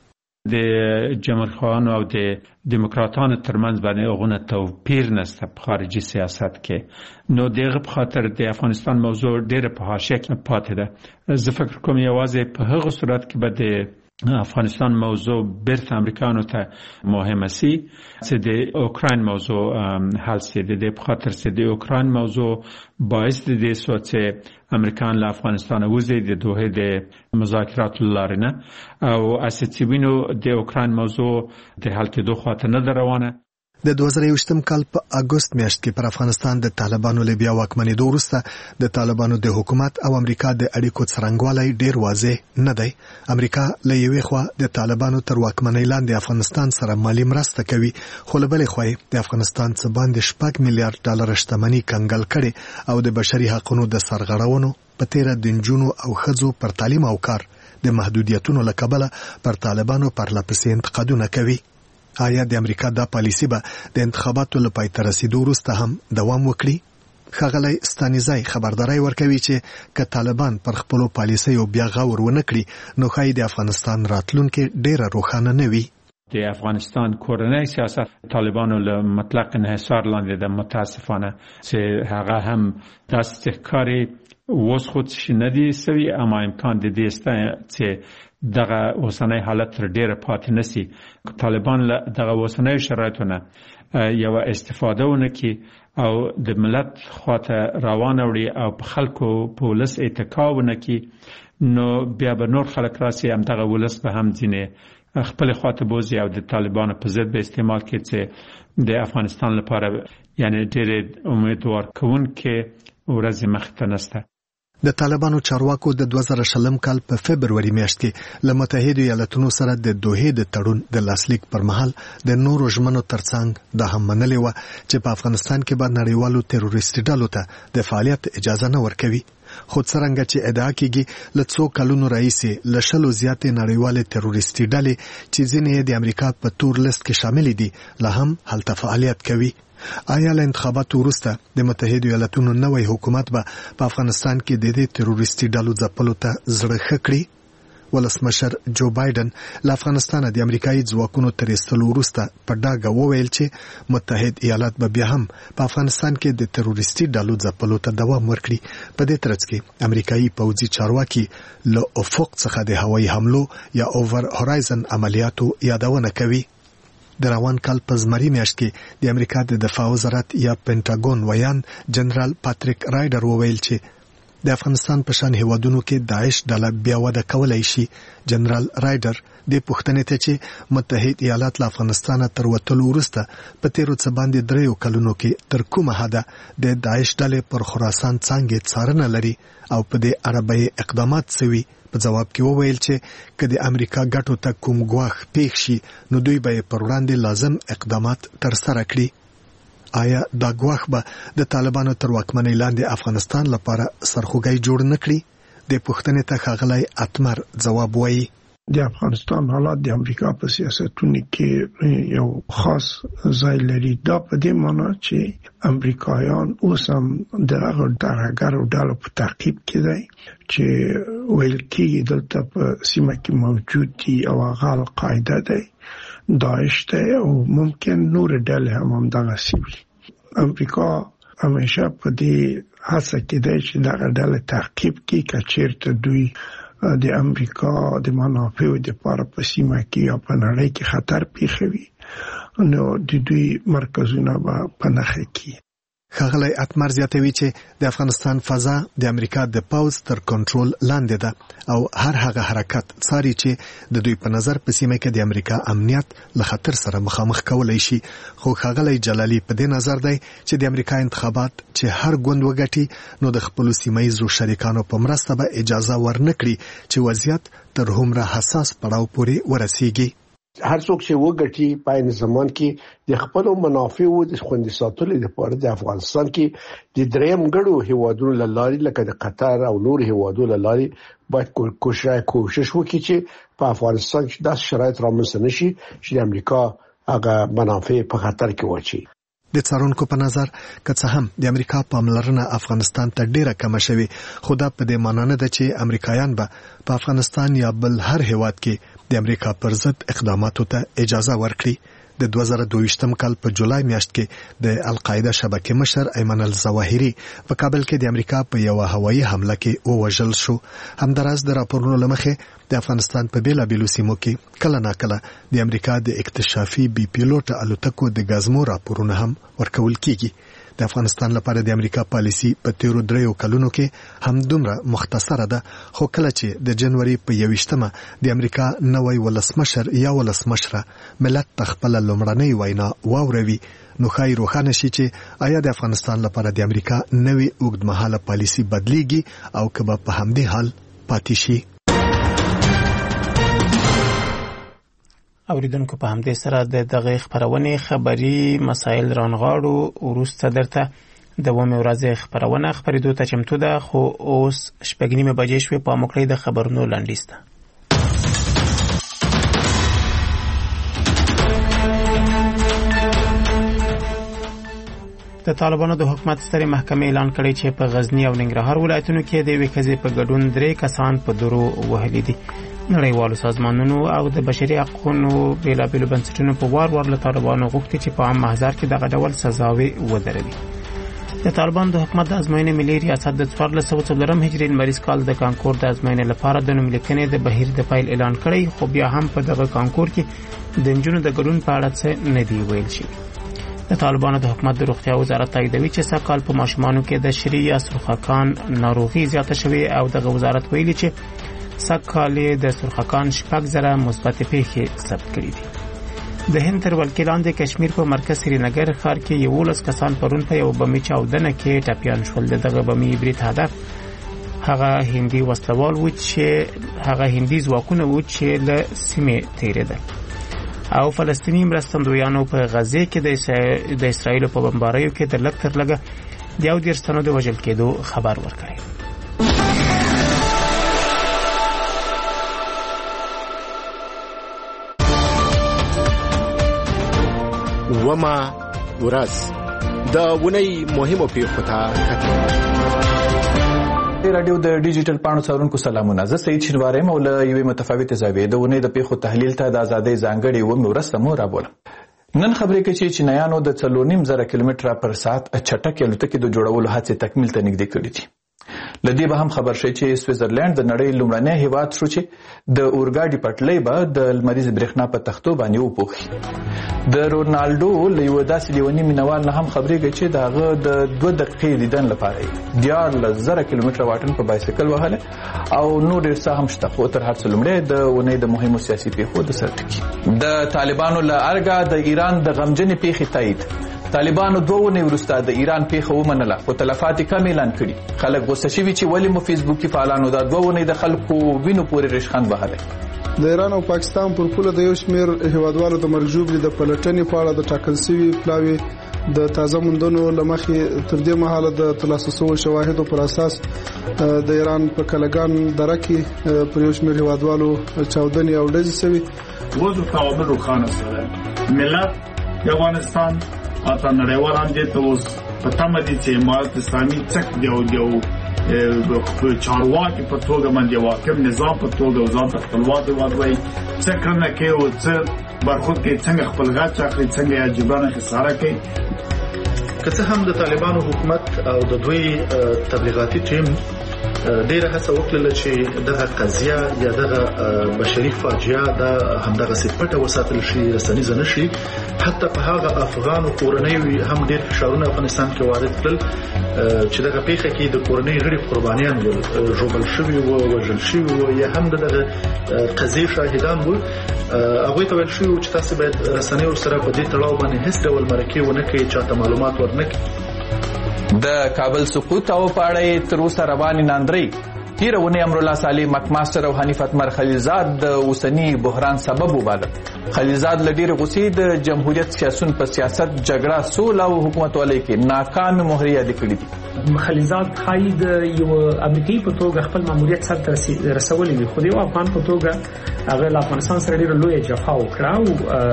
[SPEAKER 22] د جمهوریتخواهانو او د دیموکراتانو ترمنځ باندې هغونه توپیر نشته په خارجي سیاست کې، نو دغه په خاطر د افغانستان موضوع ډیره په حاشیه کې پاتې ده. زه فکر کوم یوازې په هغه صورت کې به د افغانستان موضوع بیرته امریکانو ته مهمه سي چې د اوکراین موضوع حل سي د دې په خاطر چې د اوکراین موضوع باعث د دې سوچ امریکان له افغانستان وځي د دوه د مذاکرات لارې نه او اساسيبینو د اوکراین موضوع د حل کېدو خاطر نه روانه.
[SPEAKER 11] د دوه زره یوویشتم کال په اګوست میاشت کې پر افغانستان د طالبانو له بیا واکمنېدو وروسته د طالبانو د حکومت او امریکا د اړیکو څرنګوالی ډیر واضح نه دی. امریکا له یوې خوا د طالبانو تر واکمنۍ لاندې افغانستان سره مالی مرسته کوي، خو له بلې خوا د افغانستان څخه باندې شپږ میلیارډ ډالر شتمنۍ کنګل کړي او د بشري حقوقو د سرغړونو په تیر د نجونو او ښځو پر تعلیم او کار د محدودیتونو له کبله پر طالبانو پرلپسې انتقادونه کوي. آیا د امریکا دا پالیسی به د انتخاباتو لپاره تر رسیدو وروسته هم دوام وکړي؟ ښاغلی ستانیزی خبرداري ورکوي چې که طالبان پر خپلو پالیسیو بیا غور ونه کړي نو ښایي د افغانستان راتلونکې ډیره روښانه نه وي.
[SPEAKER 22] د افغانستان کورنۍ سیاست طالبانو له مطلق انحصار لاندې د متاسفانه چې هغه هم داسې ښکاري اوس خو چې نه دي سوي، اما امکان د دې شته چې دغه اوسنۍ حالت تر ډیره پاتې نشي. طالبان له دغه اوسنۍ شرایطونه یو استفاده ونکړي او د ملت خواته روان وړي او په خلکو په ولس اتکا ونکړي نو بیا به نور خلک راسي هم دغه ولس به هم ځینې خپل خواته بوزي او د طالبانو په ضد به استعمال کړي چې د افغانستان لپاره یعنی ډېر امیدوار کوونکې ورځې مخته نشته.
[SPEAKER 11] د طالبانو چارواکو د دوه زره شلم کال په فبروري میاشت کې له متحده ایالاتونو سره د دوحې د تړون د لاسلیک پر مهال د نورو ژمنو ترڅنګ د هم منلې و چې په افغانستان کې به نړیوالو تروریستي ډلو ته د فعالیت اجازه نه ورکوي. خو څرنګه چې ادعا کیږي له څو کلونو راهیسې له شلو زیاتې نړیوالې تروریستي ډلې چې ځینې د امریکا په تور لیست کې شامل دي لا هم هلته فعالیت کوي. آیا له انتخاباتو وروسته د متحده ایالاتونو نوی حکومت به په افغانستان کې د دې تروریستي ډلو ځپلو ته زړه ښه کړي؟ ولسمشر جو بایدن له افغانستانه د امریکایي ځواکونو تر ایستلو وروسته په ډاګه وویل چې متحد ایالات به بیا هم په افغانستان کې د تروریستي ډلو ځپلو ته دوام ورکړي. په دې ترڅ کې امریکایي پوځي چارواکي له افق څخه د هوایي حملو یا اوور هورایزن عملیاتو یادونه کوي. د روان کال په زمري میاشت کې د امریکا د دفاع وزارت یا پینټاګون ویان جنرال پاتریک رایډر وویل چې د افغانستان په شان هیوادونو کې داعش ډله بیا وده کولای شي. جنرال رایډر د پوښتنې ته چې متحد ایالات له افغانستان تر وتلو وروسته په تیرو څه باندې دریو کلونو کې تر کومه حده د داعش ډلې پر خراسان څنګه څارنه لري او په دې اړه به اقدامات سوي، په جواب کې وویل چې که د امریکا ګټو ته کوم ګواښ پیښ شي نو دوی به پر وړاندې لازم اقدامات ترسره کړي. آیا دا ګواښ به د طالبانو تر واکمنۍ لاندې افغانستان لپاره سرخوږی جوړ نه کړي؟ د پوښتنې ته ښاغلی اتمر ځواب وایي.
[SPEAKER 20] د افغانستان حالات د امریکا په سیاستونو کې یو خاص ځای لري. دا په دې معنی چې امریکایان اوس هم د هغه درګرو ډلو په تعقیب کې دي چې ویل کېږي دلته په سیمه کې موجود دي او هغه القاعده دی، داعش دی او ممکن نور ډلې هم همدغسې وي. امریکا همیشه په دې هڅه کې دی چې دغه ډلې تعقیب کړي که چېرته دوی د امریکا د منافعو لپاره په سیمه کې یا په نړۍ کې خطر پیښوي نو د دوی مرکزونه به په نښه کړي.
[SPEAKER 11] ښاغلی اتمر زیاتوي چې د افغانستان فضا د امریکا د پوځ تر کنټرول لاندې ده او هر هغه حرکت څاري چې د دوی په نظر په سیمه کې د امریکا امنیت له خطر سره مخامخ کولای شي. خو ښاغلی جلالي په دې نظر دی چې د امریکا انتخابات چې هر ګوند وګټي نو د خپلو سیمه ییزو شریکانو په مرسته به اجازه ورنکړي چې وضعیت تر هومره حساس پړاو پورې ورسیږي.
[SPEAKER 21] هر څوک چې وګټي په این زمان کې د خپل منافعو د خوندي ساتلو لپاره د افغانستان کې د دریم ګړو هیوادونو لاري لکه د قطر او نور هیوادونو لاري باید کوشش وکړي چې په افغانستان کې داسې شرایط رامنځته نشي چې د امریکا هغه منافع په خطر کې واچي.
[SPEAKER 11] د څارونکو په نظر که څه هم د امریکا پاملرنه افغانستان ته ډیره کمه شوې، خو دا په دې معنی نه ده چې امریکایان به په افغانستان یا بل هر هیواد کې د امریکا پر ضد اقداماتو ته اجازه ورکړي. د دوه زره دوه ویشتم کال په جولای میاشت کې د القاعده شبکې مشر ایمن الظواهری په کابل کې د امریکا په یو هوایي حمله کې ووژل شو. همداراز د راپورونو لمخې د افغانستان په بیلابیلو سیمو کې کله ناکله د امریکا د اکتشافي بي پیلوټ الوتکو د غازمو راپورونه هم ورکول کیږي. د افغانستان لپاره د امریکا پالیسی په تیرو دریو کلونو کې هم دومره مختصره ده، خو کله چې د جنوري په یوویشتمه د امریکا نوی ولسمشر یا ولسمشره ملت ته خپله لومړنۍ وینا واوروي، نو ښایي روښانه شي چې آیا د افغانستان لپاره د امریکا نوې اوږدمهاله پالیسي بدلیږي او که به په همدې حال پاتې شي.
[SPEAKER 1] اوریدونکو په همدې سره د دغه خبرونې خبري مسایل رانغاړو. وروسته درته د اوومې ورځې خبرونه خبرېدو ته چمتو ده، خو اوس شپږ نیمې بجې شوې. په موکړۍ د خبرونو لنډیز ده. د طالبانو د حکومت سترې محکمې اعلان کړی چې په غزنی او ننګرهار ولایتونو کې د یوې ښځې په ګډون درې کسان په درو وهلي دي. نړیوالو سازمانونو او د بشري حقوقو بیلابیلو بنسټونو په وار وار له طالبانو غوښتي چې په عام محضر کې دغه ډول سزاوي ودروي. د طالبانو د حکومت د ازموینې ملي ریاست د څوارلس سوه څلورم هجري لمریز کال د کانکور د ازموینې لپاره د نوملیکنې د بهیر د پیل اعلان کړی، خو بیا هم په دغه کانکور کې د نجونو د ګډون په اړه څه نه دی ویل شوی. د طالبانو د حکومت د روغتیا وزارت تاییدوي چې سږ کال په ماشومانو کې د شری یا سرخکان ناروغي زیاته شوې او دغه وزارت ویلي چې سږ کال د سرخکان شپږ زره مثبت پیښې ثبت کړي دي. د هند تر ولکې لاندې کشمیر په مرکز سرینګر ښار کې یولس کسان پرون په یو بمي چاودنه کې ټپیان شول. دغه بمي برید هدف هغه هندي وسلوال و چې هغه هندي ځواکونه و چې له سیمې تیرېدل او فلسطیني مرستندویانو په غزه کې د اسرایل په بمباریو کې د لږ تر لږه د یو دېرش تنو د وژل کېدو خبر ورکړی.
[SPEAKER 2] وما ورځ د ونی مهمو پیښو ته کتل.
[SPEAKER 3] رادیو د ډیجیټل پاڼو څارونکو سلامونه. زه سید شینواری مو له یوې متفاوتې زاویې د ونی د پیښو تحلیل ته د ازادۍ ځانګړې ومې ورځ مو رابولم. نن خبرې کوي چې چینایانو د څلور نیم زره کیلومتره پر ساعت چټکې الوتکې د جوړولو هڅې تکمیل ته نږدې کړې دي. لدې به هم خبر شي چې سویټزرلند د نړۍ لومړنی هیواد شو چې د اورګاډي پټلۍ به د لمریز برېښنا په تختو باندې وپوښي. د رونالډو له یو داسې لیونی مینوال نه هم خبرېږي چې د هغه د دوه دقیقې دیدن لپاره دیارلس زره کیلومتره واټن په بایسکل وهله او نور ډېر څه هم شته. خو تر هر څه لومړی د اونۍ د مهمو سیاسي پیښو د سر ټکي. د طالبانو له ارګه د ایران د غمجنې پیښې تایید. طالبانو دوه ونې وروسته د ایران پیښه ومنله خو تلفات کم اعلان کړي. خلک غوسه شوي چې ولې مو فیسبوکي فعالانو دا دوه ونې د خلکو وینو پورې ریشخند وهلی.
[SPEAKER 23] د ایران او پاکستان پر پوله د یو شمېر هیوادوالو د مرګ ژوبلې د پلټنې په اړه د ټاکل شوي پلاوي د تازه موندنو له مخې تر دې مهاله د ترلاسه شویو شواهدو پر اساس د ایران په کلګان دره کې پر یو شمېر هیوادوالو چاودنې او ډزې شوي.
[SPEAKER 24] وضع تعامل روښانه سره ملت د افغانستان اته نړیوالان دي ته اوس په تمه دي چې امارت اسلامي څک دیو دیو چارواکي په توګه باندې واکم نظام په توګه ځان ته خپلواک وادوي څنګه نه کې او څه برخود کې څنګه خپل غاټ چاخلي څنګه یا جبران خساره کوي.
[SPEAKER 25] که څه هم د طالبانو حکومت او د دوی تبلیغاتي ټیم ډیره هڅه وکړه چې دغه قضیه یا دغه بشري فاجعه د همدغه سپټه وساتل شي، رسنیزه نشي. حتی په هغه افغان کورنۍ هم ډیر فشارونه افغانستان کې وارد کړل چې دغه پیښه کې د کورنۍ غړي قربانیان ول، ژوبل شوي وو، وژل شوي وو، یا هم دغه قضیې شاهدان وو. هغوی ته ویل شوي چې تاسو باید رسنۍ ورسره په دې تړاو باندې هیڅ ډول مرکې ونه کړئ، چاته معلومات ورنه کړئ.
[SPEAKER 3] د کابل سقوط او پاړې تر اوسه روانې ناندرۍ. تیره ونې امرالله صالح مکماستر او حنیف اتمر خلیلزاد د اوسني بحران سبب وباله. خلیلزاد له ډېرې غوسې د جمهوریت سیاسون په سیاست جګړه سوله او حکومتولۍ کې ناکامې مهرې یادې کړي دي.
[SPEAKER 26] خلیلزاد ښایي د یو امریکایي په توګه خپل ماموریت سرته رسولی وي، خو د یو افغان په توګه
[SPEAKER 5] هغه له افغانستان سره ډېره لویه جفا وکړه او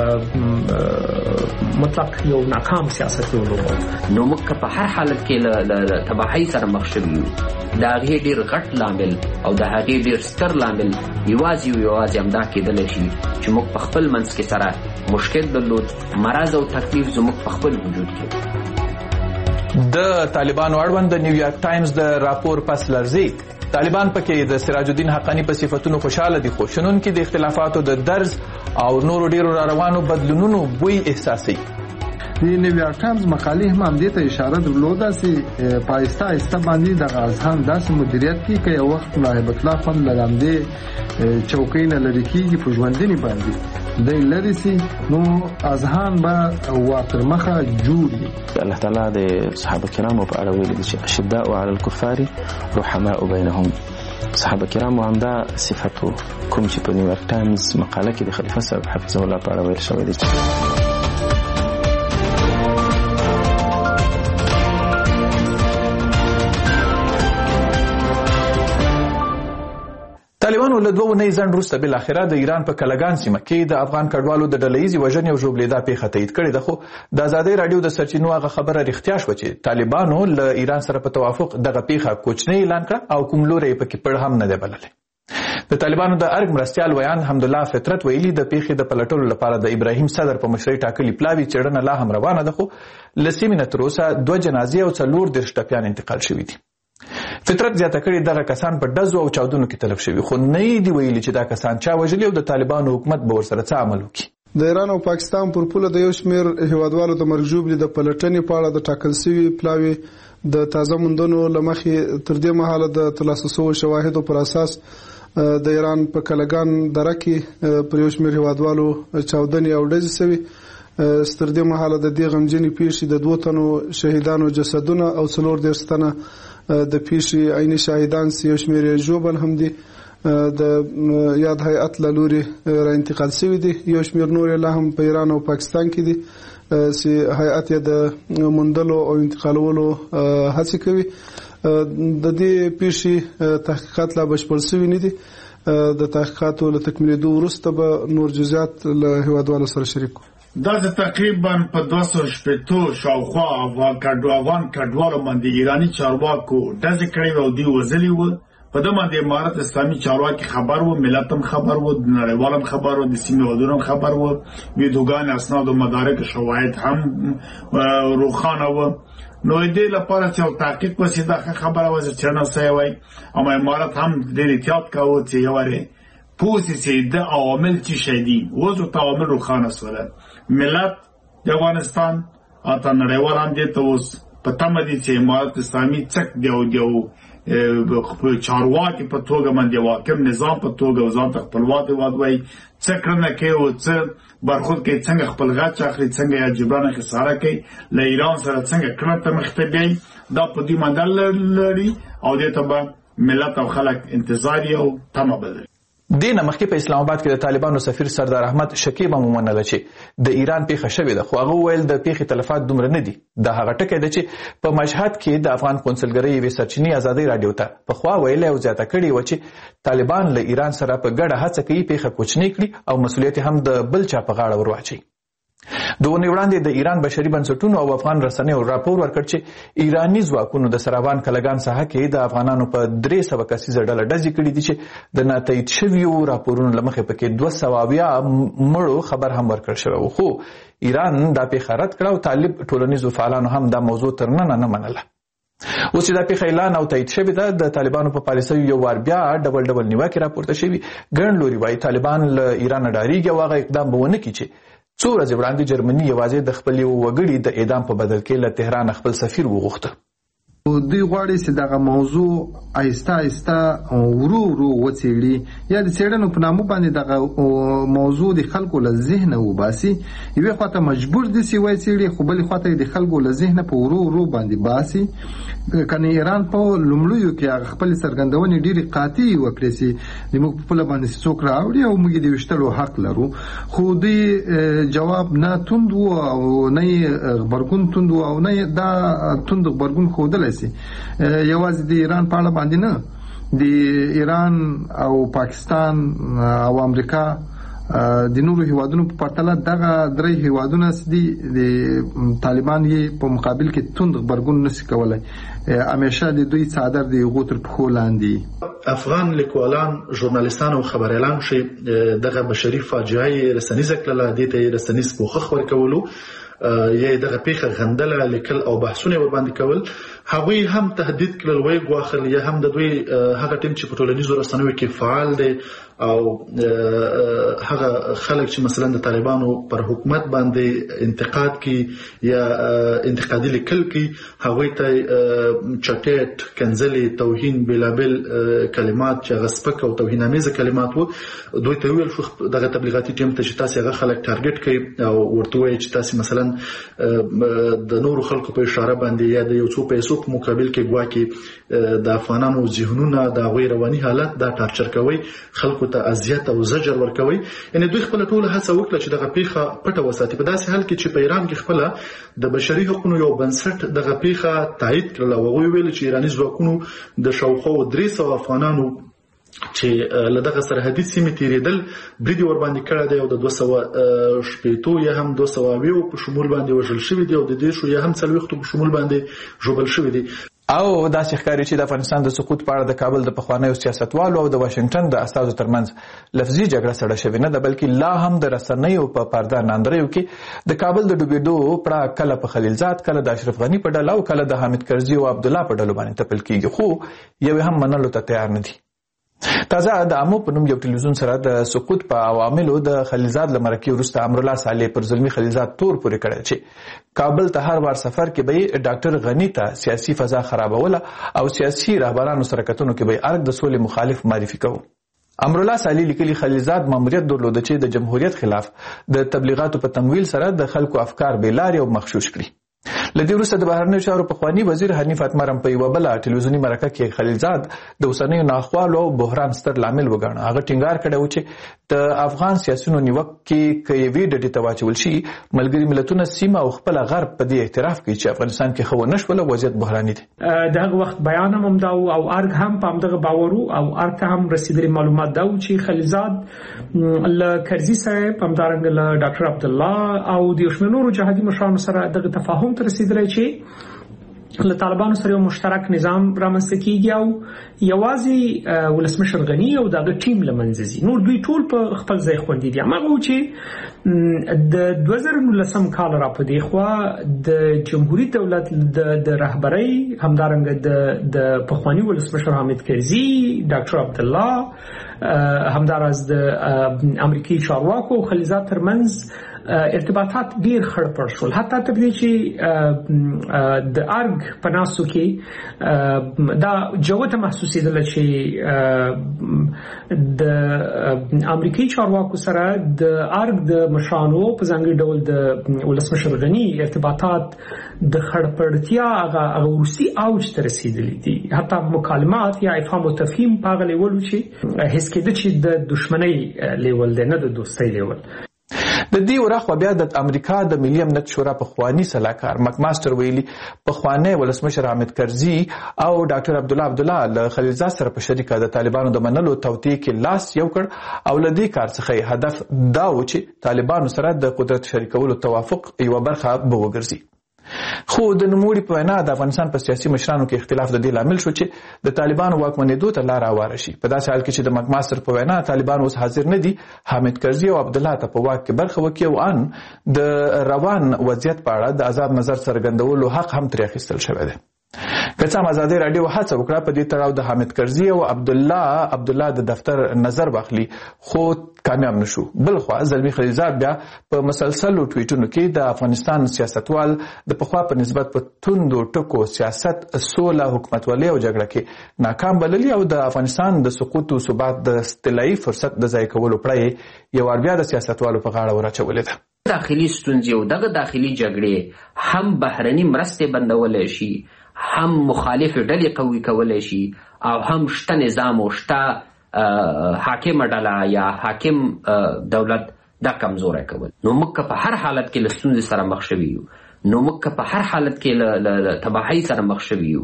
[SPEAKER 5] مطلق یو ناکام سیاست یې ولوباوه.
[SPEAKER 8] نو موږ په هر حالت کې له تباهۍ سره مخ شوي یو. د هغې ډېر غټ لامل او د هغې ډېر ستر لامل یوازې او یوازې همدا کېدلی شي چې موږ په خپل منځ کې سره مشکل درلود، مرض او تکلیف زموږ په خپل وجود کې.
[SPEAKER 3] د طالبانو اړوند د نیویارک ټایمز د راپور پس لرزي طالبان پکې د سراج الدین حقانی په صفتونو خوشاله دي، خو شنونکي د اختلافاتو د درز او نورو ډیرو را روانو بدلونونو بوی احساسي.
[SPEAKER 9] د نیویارک ټایمز مقالې هم همدې ته اشاره درلوده چې په آهسته آهسته باندې دغه اذهان داسې مدیریت کوي که یو وخت ملا هیبت الله خوند له همدې چوکۍ نه لرې کېږي په ژوندنې باندې دی لرې سي نو اذهان به ورتر مخه جوړي.
[SPEAKER 10] الله تعالی د صحابه کرامو په اړه ویلي چې اشداء علی الکفار رحماء بینهم. صحابه کرامو همدا صفت و کوم چې په نیویارک ټایمز مقاله کې د خلیفه صاحب حفظه الله په اړه ویل شوی دی.
[SPEAKER 3] طالبانو له دوه اونۍ ځنډ وروسته بالاخره د ایران په کلګان سیمه کې د افغان کډوالو د ډلهییزې وژنې او ژوبلېدا پیښه تایید کړې ده، خو د ازادۍ راډیو د سرچینو هغه خبره رښتیا شوه چې طالبانو له ایران سره په توافق دغه پیښه کوچنۍ اعلان کړه او کوم لوری یې پکې پړ هم نه دی بللی. د طالبانو د ارګ مرستیال ویان حمدالله فطرت ویلي د پیښې د پلټلو لپاره د ابراهیم صدر په مشرۍ ټاکلي پلاوي څېړنه لا هم روانه ده، خو له سیمې نه تر اوسه دوه جنازې او څلور دېرش ټپیان انتقال شوي دي. فطرت زیاته کړې دغه کسان په ډزو او چاودنو کې تلف شوي، خو نه یې دي ویلي چې دا کسان چا وژلي او د طالبانو حکومت به ورسره څه عمل وکړي.
[SPEAKER 23] د ایران او پاکستان پر پوله د یو شمېر هیوادوالو د مرګ ژوبلې د پلټنې په اړه د ټاکل سوي پلاوي د تازه موندنو له مخې تر دې مهاله د ترلاسه شویو شواهدو پر اساس د ایران په کلګان دره کې پر یو شمېر هیوادوالو چاودنې او ډزې سوي. ستر دې مهاله د دې غمجنې پیښې د دوه تنو شهیدانو جسدونه او څلور دېرش تنه د پیښې عیني شاهدان یو شمېر یې ژوبل هم دي د یاد هیئت له لوري را انتقال شوي دي. یو شمېر نور یې لا هم په ایران او پاکستان کې دي چې هیئت یې د موندلو او انتقالولو هڅې کوي. د دې پیښې تحقیقات لا بشپړ شوي نه دي. د تحقیقاتو له تکمیلېدو وروسته به نور جزئیات له هیوادوالو سره شریک کړو.
[SPEAKER 24] دا تقریبا په دوه سوه شپېتو شاوخوا افغان کډوالو باندې ایراني چارواکو ډزې کړې او دوی وژلي وو. په دې باندې امارت اسلامي چارواکي خبر وو، ملت هم خبر وو، نړیوال هم خبر وو، د سیمې هیوادونو هم خبر وو، ویډیوګانې اسناد او مدارک شواهد هم روښانه وو. نو دې لپاره چې تحقیق وشي دا خبره وه چې نه څه وایي، اما امارت هم ډېر احتیاط کاوه چې یوارې پوه سي چې د عوامل څه شی دي. اوس ورته عوامل روښانه شول. ملت د افغانستان اته نړیوال هم دې ته اوس په تمه دي چې امارت اسلامي څک دی او دی چارواکي په توګه باندې واکم نظام په توګه ځان ته خپلواک هېواد وایي څه کړنه کوي او څه برخورد کوي، څنګه خپل غچ اخلي، څنګه یې جبران خساره کوي، له ایران سره څنګه کړنه ته مخ ته بیایي. دا په دې باندې لري او دې ته به ملت او خلک انتظار یې او تمه به لري.
[SPEAKER 3] دې نه مخکې په اسلام آباد کې د طالبانو سفیر سردار احمد شکیب هم ومنله چې د ایران پیښه شوې ده، خو هغه وویل د پیښې تلفات دومره نه دي. دا هغه ټکی ده چې په مشهد کې د افغان قونسلګرۍ یوې سرچینې ازادۍ راډیو ته پخوا ویلې او زیاته کړې وه چې طالبان له ایران سره په ګډه هڅه کوي پیښه کوچنۍ کړي او مسؤلیت هم د بل چا په غاړه ور واچوي. د اونۍ وړاندې د ایران بشري بنسټونو او افغان رسنیو راپور ورکړ چې ایراني ځواکونو د سراوان کلګان ساحه کې د افغانانو په درې سوه کسیزه ډله ډزې کړي دي چې د ناتایید شویو راپورونو له مخې پکې دوه سوه اویا مړو خبر هم ورکړل شوی و، خو ایران دا پیښه رد کړه او طالب ټولنیزو فعالانو هم دا موضوع تر ننه نه منله. اوس چې دا پیښه اعلان او تایید شوې ده، د طالبانو په پالیسیو یو وار بیا ډبل ډبل نیوکې راپورته شوي. ګڼ لوري وایي طالبان له ایران نه ډارېږي او هغه اقدام به ونه کړي چې څو ورځې وړاندې جرمني یوازې د خپل یو وګړي د اعدام په بدل کې له تهران خپل سفیر وغوښته.
[SPEAKER 9] دوی غواړي چې دغه موضوع آهسته آهسته ورو ورو وڅېړي یا د څېړنو په نامه باندې دغه موضوع د خلکو له ذهنه وباسي. یوې خواته مجبور دي چې وڅېړي، خو بلې خواته د خلکو له ذهنه په ورو ورو باندې باسي. کنه ایران په لومړیو کې هغه خپل څرګندونې ډېرې قاطع وکړې چې موږ په خپله باندې څوک راوړي او موږ د ویشتلو حق لرو، خو دوی جواب نه توند و او نه یې غبرګون توند و او نه دا توند غبرګون ښودلی سي. یوازې د ایران په اړه باندې نه، د ایران او پاکستان او امریکا د نورو هیوادونو په پرتله دغه درې هیوادونه دي د طالبان یې په مقابل کې توند غبرګون نشي کولای. همیشه د دوی څادر د یو تر پښو لاندې.
[SPEAKER 25] افغان لیکوالان، ژورنالیستان او خبريالان چې دغه بشري فاجعه رسنیزه کړله، د دې رسنیز پوښښ ورکولو یې دغه پیښه غندله، لیکل او بحثونه ور باندې کول، هغوی هم تهدید کړل وی غواخل یا هم د دوی هغه ټیم چې په ټولنیزو رسنیو کې فعال دي او هغه خلک چې مثلا د طالبانو پر حکومت باندې انتقاد کوي یا انتقادي لیکل کوي، هغوی ته چټیټ، کنځلې، توهین، بلابل کلمات چې غسپک او توهینامیز کلمات وو، دوی ته ویل شو دغه تبلیغاتي ټیم ته چې تاسو هغه خلک ټارګټ کوي او ورته وایي چې تاسو مثلا د نورو خلکو په اشاره باندې یا د یو څو پیسو په مقابل کې ګواکې د افغانانو ذهنونه د غیر رواني حالت دا ټارچر کوي، خلکو ته اذیت او زجر ورکوي. یعنی دوی خپل ټول هڅه وکړه چې دغه پیښه پټه وساتي. په داسې حال کې چې په ایران کې خپل د بشري حقوقو یو بنسټ دغه پیښه تایید کړل او هغوی ویل چې ایراني ځواکونو د شاوخوا درې سوه افغانانو چې له دغه سرحدي سیمې تیریدل برید ور باندې کړی دی او د دوه سوه شپېتو یا هم دوه سوه اویو په شمول باندې وژل شوي دي او د دېرشو یا هم څلوېښتو په شمول باندې ژوبل شوي دي.
[SPEAKER 3] او داسې ښکاري چې د افغانستان د سقوط په اړه د کابل د پخوانیو سیاستوالو او د واشنګټن د استازو ترمنځ لفظي جګړه سړه شوې نه ده، بلکې لا هم د رسنیو په پرده ناندریو کې د کابل د ډوبېدو پړه کله په خلیلزاد، کله د اشرف غني په ډله او کله د حامد کرزي او عبدالله په ډلو باندې تپل کېږي، خو یو هم منلو ته تیار نه دي. تازه د امو په نوم یو ټلویزیون سره د سقوط په عواملو د خلیلزاد له مرکې وروسته امرالله صالح پر زلمي خلیلزاد تور پورې کړی چې کابل ته هر وار سفر کې به ډاکټر غني ته سیاسي فضا خرابوله او سیاسي رهبرانو سره کتنو کې به ارګ د سولې مخالف معرفي کوو. امرالله صالح لیکلي خلیلزاد ماموریت درلوده چې د جمهوریت خلاف د تبلیغاتو په تمویل سره د خلکو افکار بېلارې او مغشوش کړي. لدې وروسته د بهرنیو چارو پخواني وزیر حنیف اتمرم په یوه بله ټلویزیوني مرکه کې خلیلزاد د اوسنیو ناخوالو او بحران ستر لامل وګاڼه. هغه ټینګار کړی و چې د افغان سیاسیونو نیوک کې که یوې ډډې ته واچول شي، ملګري ملتونه سیمه او خپله غرب په دې اعتراف کوي چې افغانستان کې ښه ونه شوله، وضعیت بحراني دی.
[SPEAKER 5] د هغه وخت بیان هم همدا و او ارګ هم په همدغه باور او ارګ ته هم رسېدلي معلومات دا و چې خلیلزاد له کرزي صاحب، همدارنګه له ډاکټر عبدالله او د یو شمېر نورو جهادي مشرانو سره دغه تفاهم ته رسېدلی چې له طالبانو سره یو مشترک نظام رامنځته کیږي او یوازې ولسمشر غني او دغه ټیم له منځه ځي، نور دوی ټول په خپل ځای خوندي دي. هماغه و چې د دوه زره نولسم کال را په دې خوا د جمهوري دولت د رهبرۍ، همدارنګه د پخواني ولسمشر حامد کرزي، ډاکټر عبدالله، همداراز د امریکایي چارواکو او خلیلزاد ترمنځ ارتباطات ډیر خړ پړ شول، حتی تر دې چې د ارګ په ناسو کې دا جوته محسوسېدله چې د امریکایي چارواکو سره د ارګ د مشرانو په ځانګړي ډول د ولسمشر غني ارتباطات د خړ پړتیا هغه وروستي اوج ته رسېدلي دي، حتی مکالمات یا افهام او تفهیم په هغه لیول چې حس کېده چې د دښمنۍ لیول دی، نه د دوستۍ لیول.
[SPEAKER 3] د دې وراخوا بیا د امریکا د ملي امنیت شورا پخواني سلاکار مکماستر ویلي پخوانی ولسمشر حامد کرزي او ډاکټر عبدالله عبدالله له خلیلزاد سره په شریکه د طالبانو د منلو توطیې کې لاس یو کړ او له دې کار څخه هدف دا و چې طالبانو سره د قدرت شریکولو توافق یوه برخه به وګرځي. خو د نوموړي په وینا د افغانستان په سیاسي مشرانو کې اختلاف د دې لامل شو چې د طالبانو واکمنېدو ته لاره هواره شي. په داسې حال کې چې د مکماستر په وینا طالبان اوس حاضر نه دي حامد کرزي او عبدالله ته په واک کې برخه وکړي او ان د روان وضعیت په اړه د آزاد نظر څرګندولو حق هم ترې اخیستل شوی دی. که څه هم ازادي راډیو هڅه وکړه په دې تړاو د حامد کرزي او عبدالله عبدالله د دفتر نظر واخلي، خو کامیاب نشو. بلخوا زلمي خلیلزاد بیا په مسلسلو ټویټونو کې د افغانستان سیاستوال د پخوا په نسبت په توندو ټکو سیاست، سوله، حکومتولي او جګړه کې ناکام بللي او د افغانستان د سقوط او ثبات د استلایي فرصت د ځای کولو پړه یو بیا د سیاستوالو په غاړه ورچولې ده.
[SPEAKER 8] داخلي ستونزې او دغه داخلي جګړې هم بهرني مرستې بندولی شي، هم مخالف ډلې قوي کولی شي او هم شته نظام او شته حاکمه ډله یا حاکم دولت دا کمزوری کول. نو موږ په هر حالت کې له ستونزې سره مخ شوي یو، نو موږ په هر حالت کې له تباهۍ سره مخ شوي یو.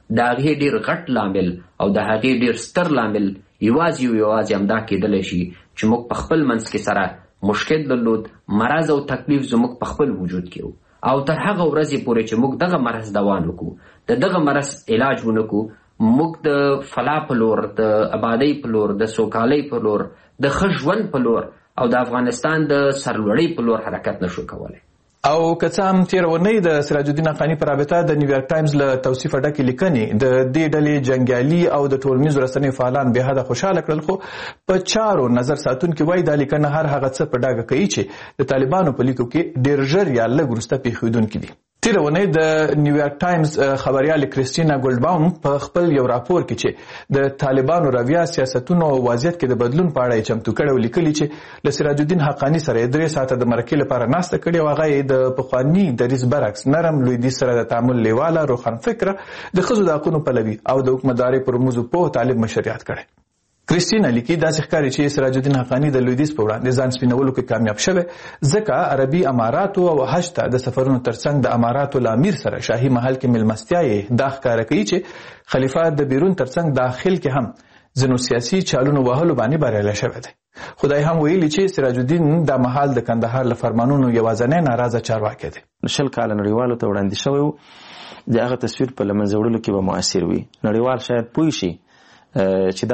[SPEAKER 8] د هغې ډېر غټ لامل او د هغې ډېر ستر لامل یوازې او یوازې همدا کېدلی شي چې موږ په خپل منځ کې سره مشکل درلود، مرض او تکلیف زموږ په خپل وجود کې و، او تر هغه ورځې پورې چې موږ دغه مرض دوا نه کړو، د دغه مرض علاج ونه کړو، موږ د فلاح په لور، د ابادۍ په لور، د سوکالۍ په لور، د ښه ژوند په لور او د افغانستان د سرلوړۍ په لور حرکت نشو کولی.
[SPEAKER 3] او که څه هم تېره اونۍ د سراج الدین حقاني په رابطه د نیویارک ټایمز له توصیفه ډکې لیکنې د دې ډلې جنګیالي او د ټولنیزو رسنیو فعالان بېحده خوشحاله کړل، خو په چارو نظر ساتونکي وایي دا لیکنه هر هغه څه په ډاګه کوي چې د طالبانو په لیکو کې ډېر ژر یا لږ وروسته پېښېدونکي دي. تېره اونۍ د نیویارک ټایمز خبریالې کریسټینا ګولډباوم په خپل یو راپور کې چې د طالبانو رویه، سیاستونو او وضعیت کې د بدلون په اړه یې چمتو کړی او لیکلي چې له سراج الدین حقاني سره یې درې ساعته د مرکې لپاره ناسته کړې او هغه یې د پخواني دریځ برعکس نرم لویدیځ سره د تعامل لیواله، روښانفکره، د ښځو د حقونو پلوي او د حکومتدارۍ پر موضوع پوه طالب مشریات کړی. کریسټینا لیکي داسې ښکاري چې سراج الدین حقاني د لویدیځ په وړاندې ځان سپینولو کې کامیاب شوی، ځکه عربي اماراتو او حج ته د سفرونو ترڅنګ د اماراتو له امیر سره شاهي محل کې مېلمستیا یې دا ښکاره کوي چې خلیفه د بیرون ترڅنګ داخل کې هم ځینو سیاسي چالونو وهلو باندې بریالی شوی دی. خدای هم ویلي چې سراج الدین دا مهال د کندهار له فرمانونو یوازینی ناراضه چارواکی دی.
[SPEAKER 10] شل کاله نړیوالو ته وړاندې شوی و، د هغه تصویر په له منځه وړلو کې به مؤثر وي. نړیوال شاید پوه شي چې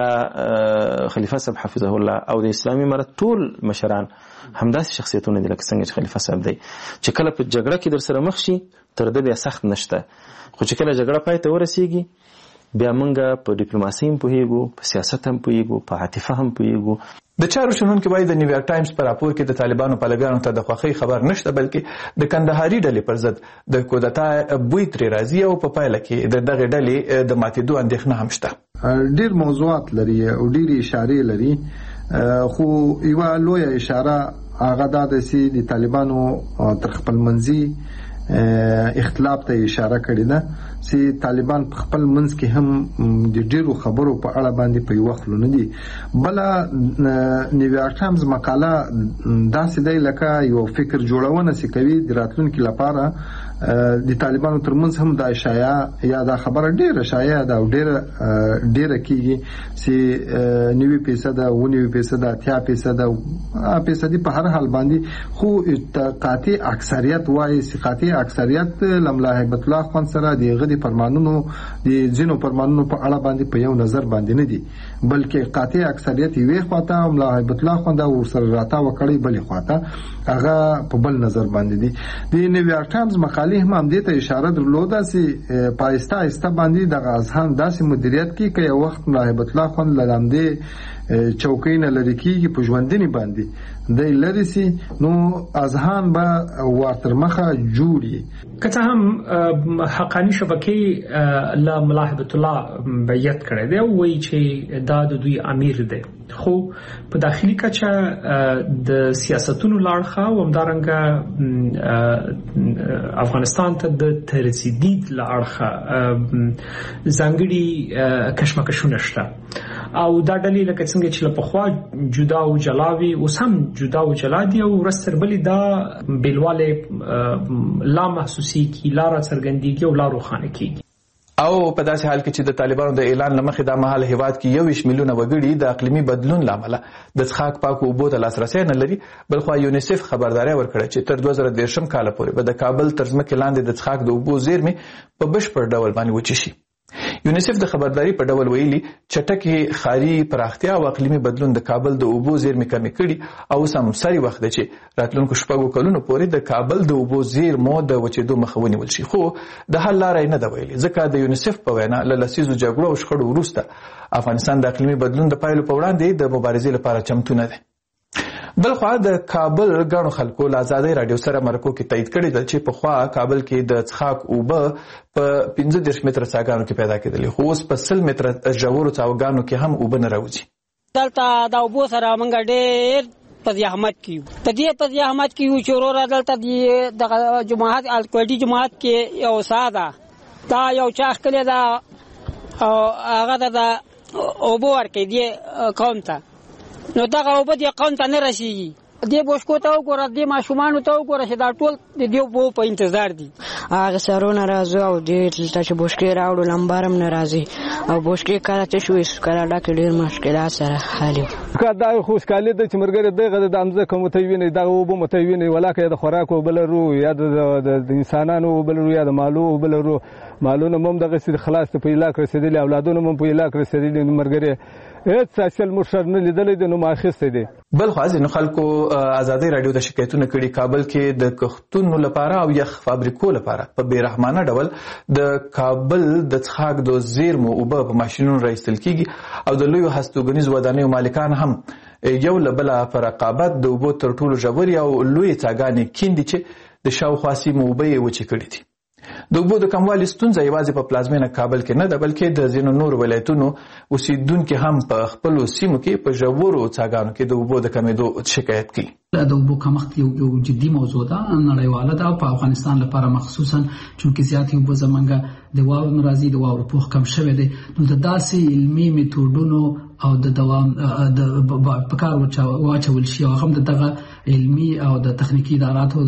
[SPEAKER 10] دا خلیفه صاحب حفظه الله او د اسلامي امارت ټول مشران همداسې شخصیتونه دي لکه څنګه چې خلیفه صاحب دی، چې کله په جګړه کې در سره مخ شي تر ده بیا سخت نشته، خو چې کله جګړه پای ته ورسیږي بیا موږ په ډیپلوماسي هم پوهیږو، په سیاست هم پوهیږو، په عاطفه هم پوهیږو.
[SPEAKER 3] د چارو شنونکي وایي د نیویارک ټایمز په راپور کې د طالبانو پلویانو ته د خوښۍ خبر نشته، بلکې د کندهاري ډلې پر ضد د کودتا بوی ترې راځي او په پایله کې د دغې ډلې د ماتېدو اندېښنه هم شته.
[SPEAKER 9] ډیر موضوعات لري او ډیرې اشارې لري، خو یوه لویه اشاره هغه دا ده چې د طالبانو تر خپلمنځي اختلاف ته اشاره کړې ده چې طالبان په خپل منځ کې هم د ډیرو خبرو په اړه باندې په یوه خوله نه دي. بله نیویارک ټایمز مقاله داسې دی لکه یو فکر جوړونه چې کوي د راتلونکي لپاره د طالبانو ترمنځ هم دا شایعه یا دا خبره ډیره شایعه ده او ډیره ډیره کیږي چې نوي فیصده او نوي فیصده اتیا فیصده فیصدي په هر حال باندې، خو قاطع اکثریت وایي چې قاطع اکثریت لملا هیبت الله خان سره د غدي فرمانونو د ځینو فرمانونو په اړه باندې په یو نظر باندې نه دي، بلکې قاطع اکثریت یې خواته ملا هیبت الله خان دا ورسره راته وکړي، بلې خواته هغه په بل نظر باندې دي. د نیویارک ټایمز مقاله هم هم دې ته اشاره درلوده چې په آهسته آهسته باندې دغه اذهان داسې مدیریت کې که یو وخت ملا هیبت الله خان له همدې چوکۍ نه لرې کېږي په ژوندنې باندې دی لرې سي، نو اذهان به ورتر مخه جوړي.
[SPEAKER 5] که څه هم حقاني شبکې له ملا هیبت الله بیعت کړی دی او وایي چې دا د دوی امیر دی، خو په داخلي کچه د سیاستونو له اړخه او همدارنګه افغانستان ته د ترسیدید له اړخه ځانګړي کشمکشونه شته او دا ډلې لکه څنګه چې له پخوا جدا او جلا وي اوس هم جدا او جلا دي او ورځ تر بلې دا بېلوالی لا محسوسي کېږي، لا راڅرګندېږي او لا روښانه کېږي.
[SPEAKER 3] او په داسې حال کې چې د طالبانو د اعلان له مخې دا مهال هیواد کې یوویشت میلیونه وګړي د اقلیمي بدلون له امله د څښاک پاکو اوبو ته لاسرسی نه لري، بلخوا یونیسف خبرداری ورکړه چې تر دوه زره دېرشم کاله پورې به د کابل تر ځمکې لاندې د څښاک د اوبو زیرمې په بشپړ ډول باندې وچې شي. یونیسف د خبرداري په ډول ویلي چټکې ښاري پراختیا او اقلیمي بدلون د کابل د اوبو زیرمې کمې کړي او اوس هم سری وخت دی چې راتلونکو شپږو کلونو پورې د کابل د اوبو زیرمو د وچېدو مخه ونیول شي، خو د حل لاره یې نه ده ویلې، ځکه د یونیسف په وینا له لسیزو جګړو او شخړو وروسته افغانستان د اقلیمي بدلون د پایلو په وړاندې د مبارزې لپاره چمتو نه دی. بلخوا د کابل ګڼو خلکو له ازادۍ راډیو سره مرکو کې تایید کړی ده چې پخوا کابل کې د څښاک اوبه په پنځه دېرش متره څاګانو کې پیدا کېدلې، خو اوس په سل متره ژورو څاګانو کې هم اوبه نه راوځي.
[SPEAKER 4] دلته د اوبو سره موږ ډېر په زحمت کې یو، په دې په زحمت کې یو چې وروره دلته د جماعت الکوټي جماعت کې یو ساه ده، دا یو چا ښکلې ده او هغه د اوبو ورکوي دې قوم ته، نو دغه اوبه دې قوم ته نه رسېږي. دې بوشکو ته وګوره، دې ماشومانو ته وګوره چې دا ټول د دې اوبو په انتظار دي.
[SPEAKER 12] هغه سرونه راځو او دې دلته چې بوشکې راوړو لمبار هم نه راځي او بوشکې کله تش وي کله ډکې ډېر مشکلات سره حل وي
[SPEAKER 13] که دا خوشحالي ده چې ملګري دغه د مځکه مو ته ویني دغه اوبه مو ته ویني ولاکه د خوراک اوبه لرو یا د انسانانو اوبه لرو یا د مالو اوبه لرو مالونه هم دغسې خلاص ته په علاق رسېدلي اولادونه هم په علاق رسېدلي نو ملګري هېڅ حاصل موږ ښه نه لیدلی دی نو ما اخیستی دی.
[SPEAKER 3] بل خوا ځینو خلکو ازادۍ راډیو د شکایتونه کړي کابل کې د کښتونو لپاره او یخ فابریکو لپاره په بېرحمانه ډول د کابل د څښاک د زیرمو اوبه په ماشینونو راایستل کېږي او د لویو هستوګنیزو ودانیو مالکان هم یو له بله په رقابت د اوبو تر ټولو ژورې او لویې څاګانې کیندي چې د شاوخوا سیمو اوبه یې وچې کړي دي. د اوبو د کموالي ستونزه یوازې په پلازمینه کابل کې نه ده بلکې د ځینو نورو ولایتونو اوسیدونکي هم په خپلو سیمو کې په ژورو څاګانو کې د اوبو د کمېدو شکایت کوي.
[SPEAKER 6] د اوبو کمښت یو یو جدي موضوع ده نړیواله ده او په افغانستان لپاره مخصوصا چونکې زیاتې اوبه زمونږ د واورو نه راځي د واورو پوښ کم شوی دی نو د داسې علمي میتودونو او د دوام د په کار واچول شي او هم د دغه علمي او د تخنیکي اداراتو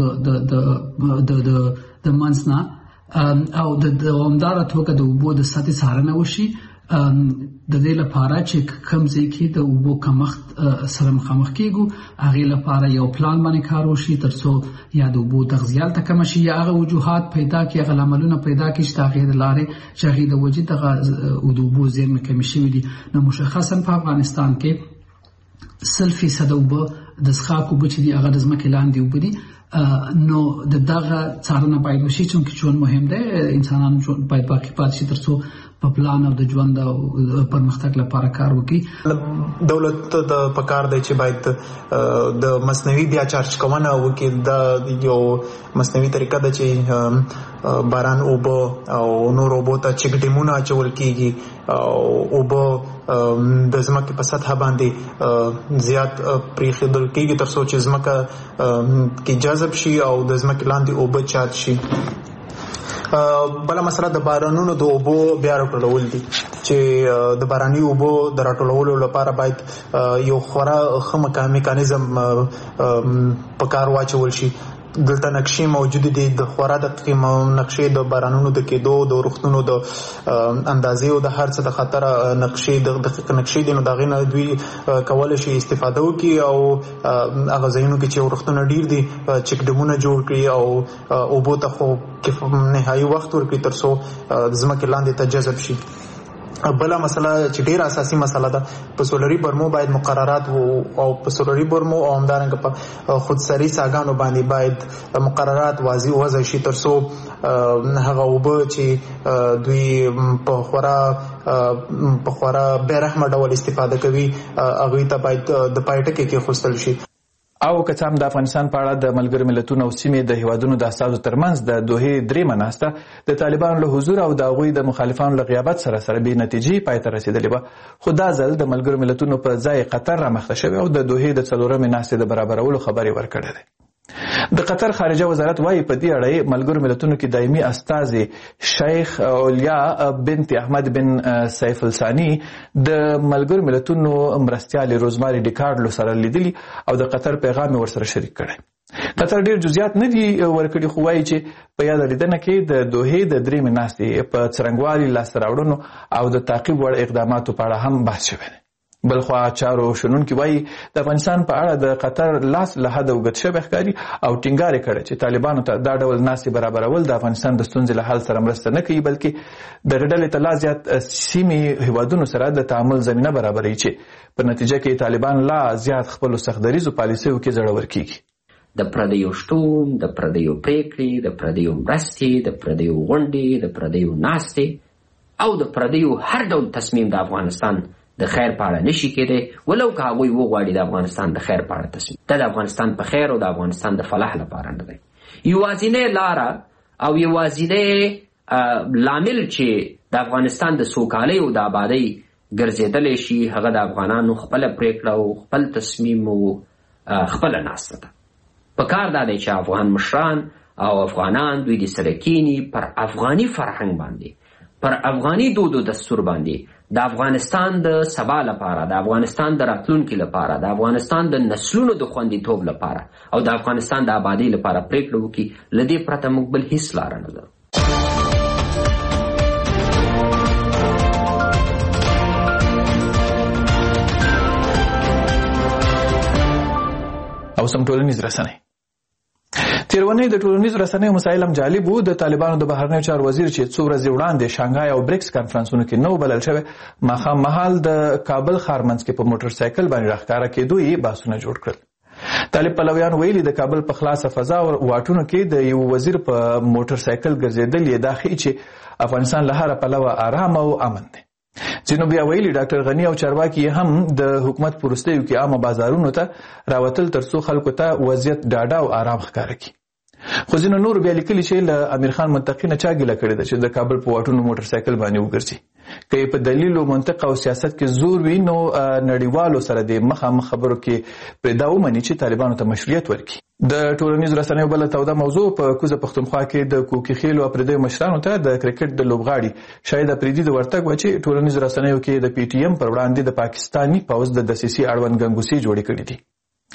[SPEAKER 6] د د منځ نه او د دوامداره توګه د اوبو د سطحې څارنه وشي د دې لپاره چې کوم ځای کې د اوبو کمښت سره مخامخ کېږو هغې لپاره یو پلان باندې کار وشي تر څو یا د اوبو تغذیه هلته کمه شي یا هغه وجوهات پیدا کړي هغه لاملونه پیدا کړي چې د هغې د لارې چې هغې د وجې دغه د اوبو زیرمې کمې شوي دي. نو مشخصا په افغانستان کې سل فیصده اوبه د څښاک اوبه چې دي هغه د ځمکې لاندې اوبه دي نو د دغه څارنه باید وشي چونکې ژوند مهم دی انسانان باید باقي پاتې شي تر څو په پلان او د ژوند او پرمختګ لپاره کار وکړي.
[SPEAKER 14] دولت د پکار دی چې باید د مصنوعي بیا چارج کوونه وکړي د یو مصنوعي طریقه ده چې باران اوبه او نور اوبو ته چک ډیمونه اچول کېږي او اوبه د ځمکې په سطحه باندې زیات پرېښودل کېږي تر څو چې ځمکه کې جذب شي او د ځمکې لاندې اوبه چات شي. بله مسله د بارانونو د اوبو بیا راټولول دي چې د باراني اوبو د راټولولو لپاره باید یو خورا ښه میکانیزم په کار واچول شي. دلته نقشې موجود دي د خورا دقیقې نقشې د بارانونو د کېدو د روغتونو د اندازې او د هر څه د خطر نقشې د دقیق نقشې دي نو د هغې نه دوی کولی شي استفاده وکړي او هغه ځایونو کې چې روغتونه ډېر دي چک ډیمونه جوړ کړي او اوبو ته خو نهایي وخت ورکړي تر څو د ځمکې لاندې ته جذب شي. بله مسله چې ډېره اساسي مسله ده په سولري برمو باید مقررات او په سولري برمو او همدارنګه په خودسري څاګانو باندې باید مقررات واضح وضع شي تر څو هغه اوبه چې دوی په خورا په خورا بېرحمه ډول استفاده کوي هغوی ته باید د پای ټکي کېښودل شي.
[SPEAKER 3] او که څه هم د افغانستان په اړه د ملګرو ملتونو او سیمې د هیوادونو د استازو ترمنځ د دوحې درېیمه ناسته د طالبانو له حضور او د هغوی د مخالفانو له غیابت سره سره بې نتیجې پای ته رسېدلې وه خو دا ځل د ملګرو ملتونو په ځای قطر رامخته شوی او د دوحې د څلورمې ناستې د برابرولو خبر یې ورکړی دی. د قطر خارجه وزارت وايي په دې اړه ملګرو ملتونو کې دایمي استازي شیخ اولیا بنت احمد بن سیف الثانی د ملګرو ملتونو مرستیال روزماري ډیکارډلو سره لیدلي او د قطر پیغام ورسره شریک کړی. قطر ډیر جزئیات نه دي ورکړي خو وايي چې په یاد لیدنه کې د دوحې د درېیمې ناستې په څرنګوالي لاسته راوړنو او د تعقیب وړ اقداماتو په اړه هم بحث شوی دی. بلخوا چارو شنونکي وايي د افغانستان په اړه د قطر لاس له حده اوږد شوی ښکاري او ټینګار یې کړی چې طالبانو ته دا ډول ناستې برابرول د افغانستان د ستونزې له حل سره مرسته نه کوي بلکې دغې ډلې ته لا زیات سیمې هیوادونو سره د تعامل زمینه برابروي چې په نتیجه کې طالبان لا زیات خپلو سختدریزو پالیسیو کې زړور کېږي.
[SPEAKER 8] د پردیو شتون، د پردیو پریکړې، د پردیو مرستې، د پردیو غونډې، د پردیو ناستې او د پردیو هر ډول تصمیم د افغانستان د خیر په اړه نشي کېدی ولو که هغوی وغواړي د افغانستان د خیر په اړه تصمیم. دا د افغانستان په خیر او د افغانستان د فلاح لپاره نه دی. یوازینی لاره او یوازینی لامل چې د افغانستان د سوکالۍ او د آبادۍ ګرځېدلی شي هغه د افغانانو خپله پرېکړه او خپل تصمیم او خپله ناسته ده. په کار دا دی چې افغان مشران او افغانان دوی د سره کینی پر افغاني فرهنګ باندې پر افغاني دود او دستور باندې د افغانستان د سبا لپاره، د افغانستان د راتلونکي لپاره، د افغانستان د نسلونو د خوندیتوب لپاره او د افغانستان د آبادی لپاره پریکړه وکړي، له دې پرته موږ بل هیڅ لاره نه لرو.
[SPEAKER 3] او سم ټولنیز رسنۍ. تیرونی د ټولنیز رسنیو مسایل هم جالب وو. د طالبانو د بهرنیو چارو وزیر چې څو ورځې وړاندې شانګهای او بریکس کانفرنسونو کې نو بلل شوی، ماښام مهال د کابل ښار منځ کې په موټر سایکل باندې راښکاره کېدو یې بحثونه جوړ کړل. طالب پلویان ویلي د کابل په خلاصه فضا او واټونو کې د یو وزیر په موټر سایکل ګرځېدل یې دا ښیي چې افغانستان له هره پلوه آرام او امن دی. ځینو بیا ویلي ډاکټر غني او چارواکي هم د حکومت په وروستیو کې عامه بازارونو ته راوتل ترڅو خلکو ته وضعیت ډاډه او آرام ښکاره کړي. خو ځینو نور بیا لیکلي چې له امیر خان منطقي نه چا ګیله کړې ده چې د کابل په واټونو موټر سایکل باندې وګرځي. که یې په دلیل او منطق او سیاست کې زور وي نو نړیوالو سره د مخامخ خبرو کې پرې دا ومني چې طالبانو ته مشروعیت ورکړي. د ټولنیزو رسنیو بله توده موضوع په کوزه پښتونخوا کې د کوکي خیلو اپریدیو مشرانو ته د کرکټ د لوبغاړي شاهد اپریدي د ورتګ و چې ټولنیزو رسنیو کې د پی ټی ایم پر وړاندې د پاکستاني پوځ د دسیسې اړوند ګنګوسې جوړې کړې دي.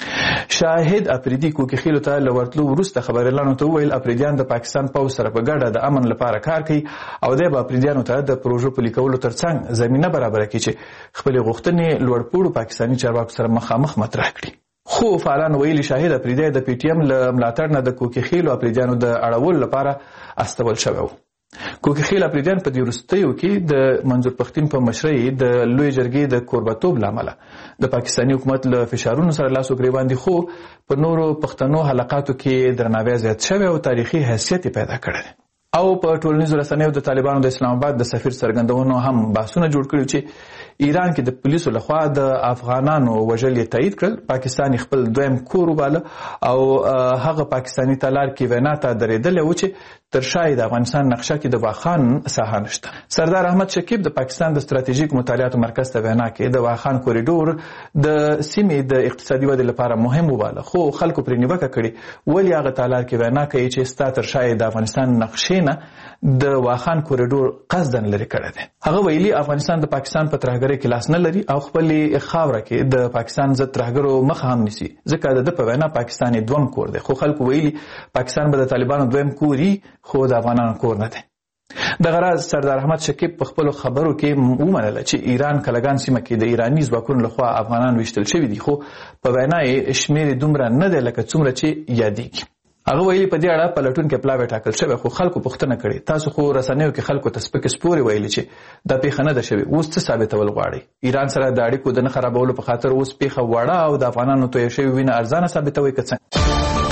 [SPEAKER 3] شاهد اپریدي کوکي خیلو ته له ورتلو وروسته خبریالانو ته وویل اپریدیان د پاکستان پوځ سره په ګډه د امن لپاره کار کوي او دی به اپریدیانو ته د پروژو پلي کولو ترڅنګ زمینه برابره کړي چې خپلې غوښتنې لوړپوړو پاکستاني چارواکو سره مخامخ مطرح کړي. خو فعالان ویلي شاهد اپریدی د پی ټی ایم له ملاتړ نه د کوکي خیلو اپریدیانو د اړولو لپاره استول شوی و. کوکي خیل اپریدیان په دې وروستیو کې د منظور پښتین په مشرۍ د لوی جرګې د کوربتوب له امله د پاکستاني حکومت له فشارونو سره لاس و ګریوان دي، خو په نورو پښتنو حلقاتو کې درناوی زیات شوی او تاریخي حیثیت پیدا کړی دی. او په ټولنیزو رسنیو د طالبانو د اسلام آباد د سفیر څرګندونو هم بحثونه جوړ کړي چې ایران کې د پولیسو لخوا د افغانانو وژل یې تایید کړل. پاکستان خپل دویم کور وباله او هغه پاکستاني تالار کې وینا ته درېدلی و چې تر شا د افغانستان نقشه کې د واخان ساحه نشته. سردار احمد شکیب د پاکستان د ستراتیژیک مطالعاتو مرکز ته وینا کې د واخان کوریډور د سیمې د اقتصادي ودې لپاره مهم وباله، خو خلکو پرې نیوکه کړې ولې هغه تالار کې وینا کوي چې ستا تر شا د افغانستان نقشې نه د واخان کوریډور قصدن لري کړی دی. هغه ویلي افغانستان د پاکستان په ترهګرۍ کې لاس نه لري او خپلې خاوره کې د پاکستان ضد ترهګرو مخه هم نیسي، ځکه د ده په وینا پاکستان یې دویم کور دی. خو خلکو ویلي پاکستان به د طالبانو دویم کوري خو د افغانانو کور نه دی. دغه راز سردار احمد شکیب په خپلو خبرو کې ومنله چې ایران کلګان سیمه کې د ایراني ځواکونو لخوا افغانان ویشتل شوي دي، خو په وینا یې شمېر دومره نه دی لکه څومره چې یادېږي. هغه ویلي په دې اړه پلټونکي پلاوی ټاکل شوی، خو خلکو پوښتنه کړې تاسو خو رسنیو کې خلکو ته سپکې سپورې ویلي چې دا پیښه نه ده شوې، اوس څه ثابتول غواړئ؟ ایران سره د اړیکو د نه خرابولو په خاطر اوس پیښه وړه او د افغانانو تویه شوې وینه ارزانه ثابتوئ که څنګه؟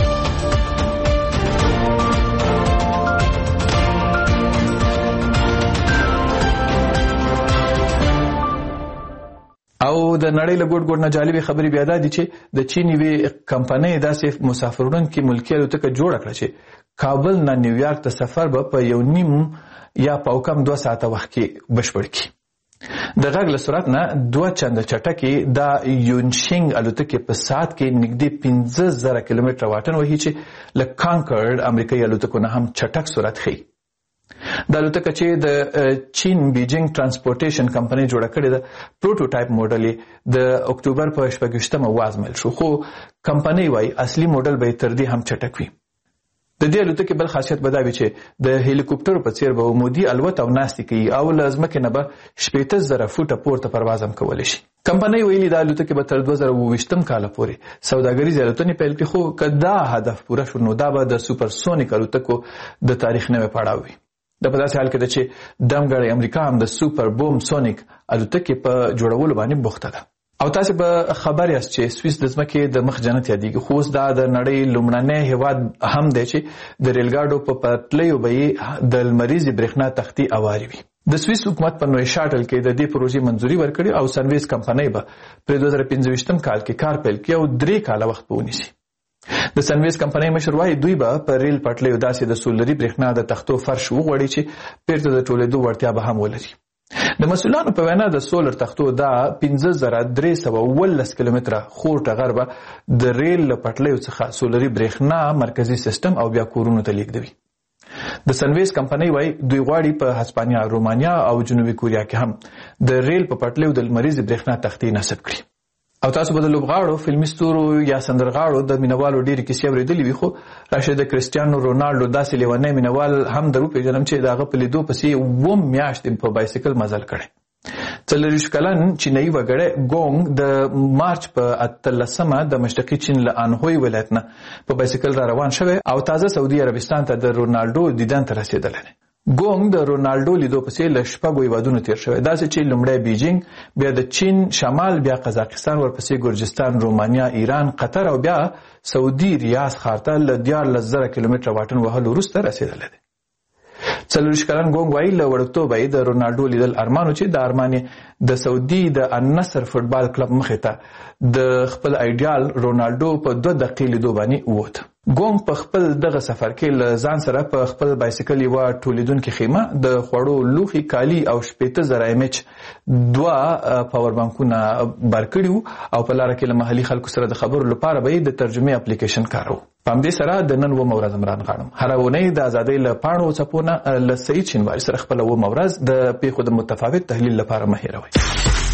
[SPEAKER 3] او د نړۍ له ګوټ ګوټ نه جالبې خبرې بیا دا دي چې د چین یوې کمپنۍ داسې مسافروړونکې ملکي الوتکه جوړه کړه چې کابل نه نیویارک ته سفر به په یو نیم یا په کم دوه ساعته وخت کې بشپړ کړي. د غږ له سرعت نه دوه چنده چټکې دا یونشینګ الوتکې په ساعت کې نږدې پنځه زره کیلومتره واټن وهي چې له کانکرډ امریکایي الوتکو نه هم چټک سرعت ښیي. د الوتکه چې د چین بیجینګ ترانسپورټیشن کمپنۍ جوړه کړې ده پروټوټایپ موډل یې د اکتوبر په شپږویشتمه وازمایل شو، خو کمپنۍ وایي اصلي موډل به یې تر دې هم چټک وي. د دې الوتکې بل خاصیت به دا وي چې د هلیکوپټرو په څیر به عمودي الوت او ناستې کوي او له ځمکې نه به شپېته زره فوټه پورته پرواز هم کولی شي. کمپنۍ ویلي دا الوتکې به تر دوه زره اووه ویشتم کاله پورې سوداګریزې الوتنې پیل کړي، خو که دا هدف پوره شو نو دا به د سوپرسونیک الوتکو د تاریخ نوی پړاو وي. د په داسې حال کې ده چې دمګړی امریکا هم د سوپر بوم سونیک الوتکې په جوړولو باندې بوخته ده. او تاسې به خبر یاست چې سویس د ځمکې د مخ جنت یادېږي، خو اوس دا د نړۍ لومړنی هیواد هم دی چې د ریلګاډو په پټلیو به یې د لمریزې برېښنا تختې اوارې وي. د سویس حکومت په نوی شاټل کې د دې پروژې منځوري ورکړې او سنویز کمپنۍ به په دوه زره پنځه ویشتم کال کې کار پیل کړي او درې کاله وخت به ونیسي. د سنویز کمپنۍ مشر وایي دوی به په ریل پټلیو داسې د سولري برېښنا د تختو فرش وغوړي چې بیرته د ټولېدو وړتیا به هم ولري. د مسؤلانو په وینا د سولر تختو دا پنځه زره درې سوه اوولس کیلومتره خور ټغر به د ریل له پټلیو څخه سولري برېښنا مرکزي سیستم او بیا کورونو ته لیږدوي. د سنویس کمپنۍ وایي دوی غواړي په هسپانیا، رومانیا او جنوبي کوریا کې هم د ریل په پټلیو د لمریزې برېښنا تختې نصب کړي. او تاسو به د لوبغاړو، فلمي ستورو یا سندرغاړو د مینوالو ډېرې کیسې اورېدلې وي، خو راشه د کرسټیانو رونالډو داسې لیونی مینوال هم در وپېژنم چې د هغه په لیدو پسې اووم میاشتې په بایسکل مزل کړی. څلوېښت کلن چینایي وګړی ګونګ د مارچ په اتلسمه د مشرقي چین له انهوی ولایت نه په بایسکل را روان شوی او تازه سعودي عربستان ته د رونالډو دیدن ته رسېدلی دی. ګونګ د رونالډو لیدو پسې له شپږو هیوادونو تېر شوی، داسې چې لومړی بیجینګ، بیا د چین شمال، بیا قزاقستان، ورپسې ګرجستان، رومانیا، ایران، قطر او بیا سعودي ریاض ښار ته له دیارلس زره کیلومتره واټن وهلو وروسته رسېدلی دی. څلوېښت کلن ګونګ وایي له وړکتوبه یې د رونالډو لیدل ارمان و چې د ارمان یې د سعودي د النصر فوټبال کلب مخې ته د خپل ایډیال رونالډو په دوه دقیقې لیدو باندې ووت. ګونګ په خپل دغه سفر کې له ځان سره په خپل بایسکل یوه ټولیدونکې خیمه، د خوړو لوښي، کالي او شپېته زره ایم ایچ دوه پاور بانکونه بار کړي وو او په لاره کې له محلي خلکو سره د خبرو لپاره به یې د ترجمې اپلیکیشن کاروه. په همدې سره د نن اوومه ورځ عمران غاړم. هره اونۍ د ازادۍ له پاڼو څپو نه له سعید شینواري سره خپله اوومه ورځ د پیښو د متفاوت تحلیل لپاره مه هېروئ.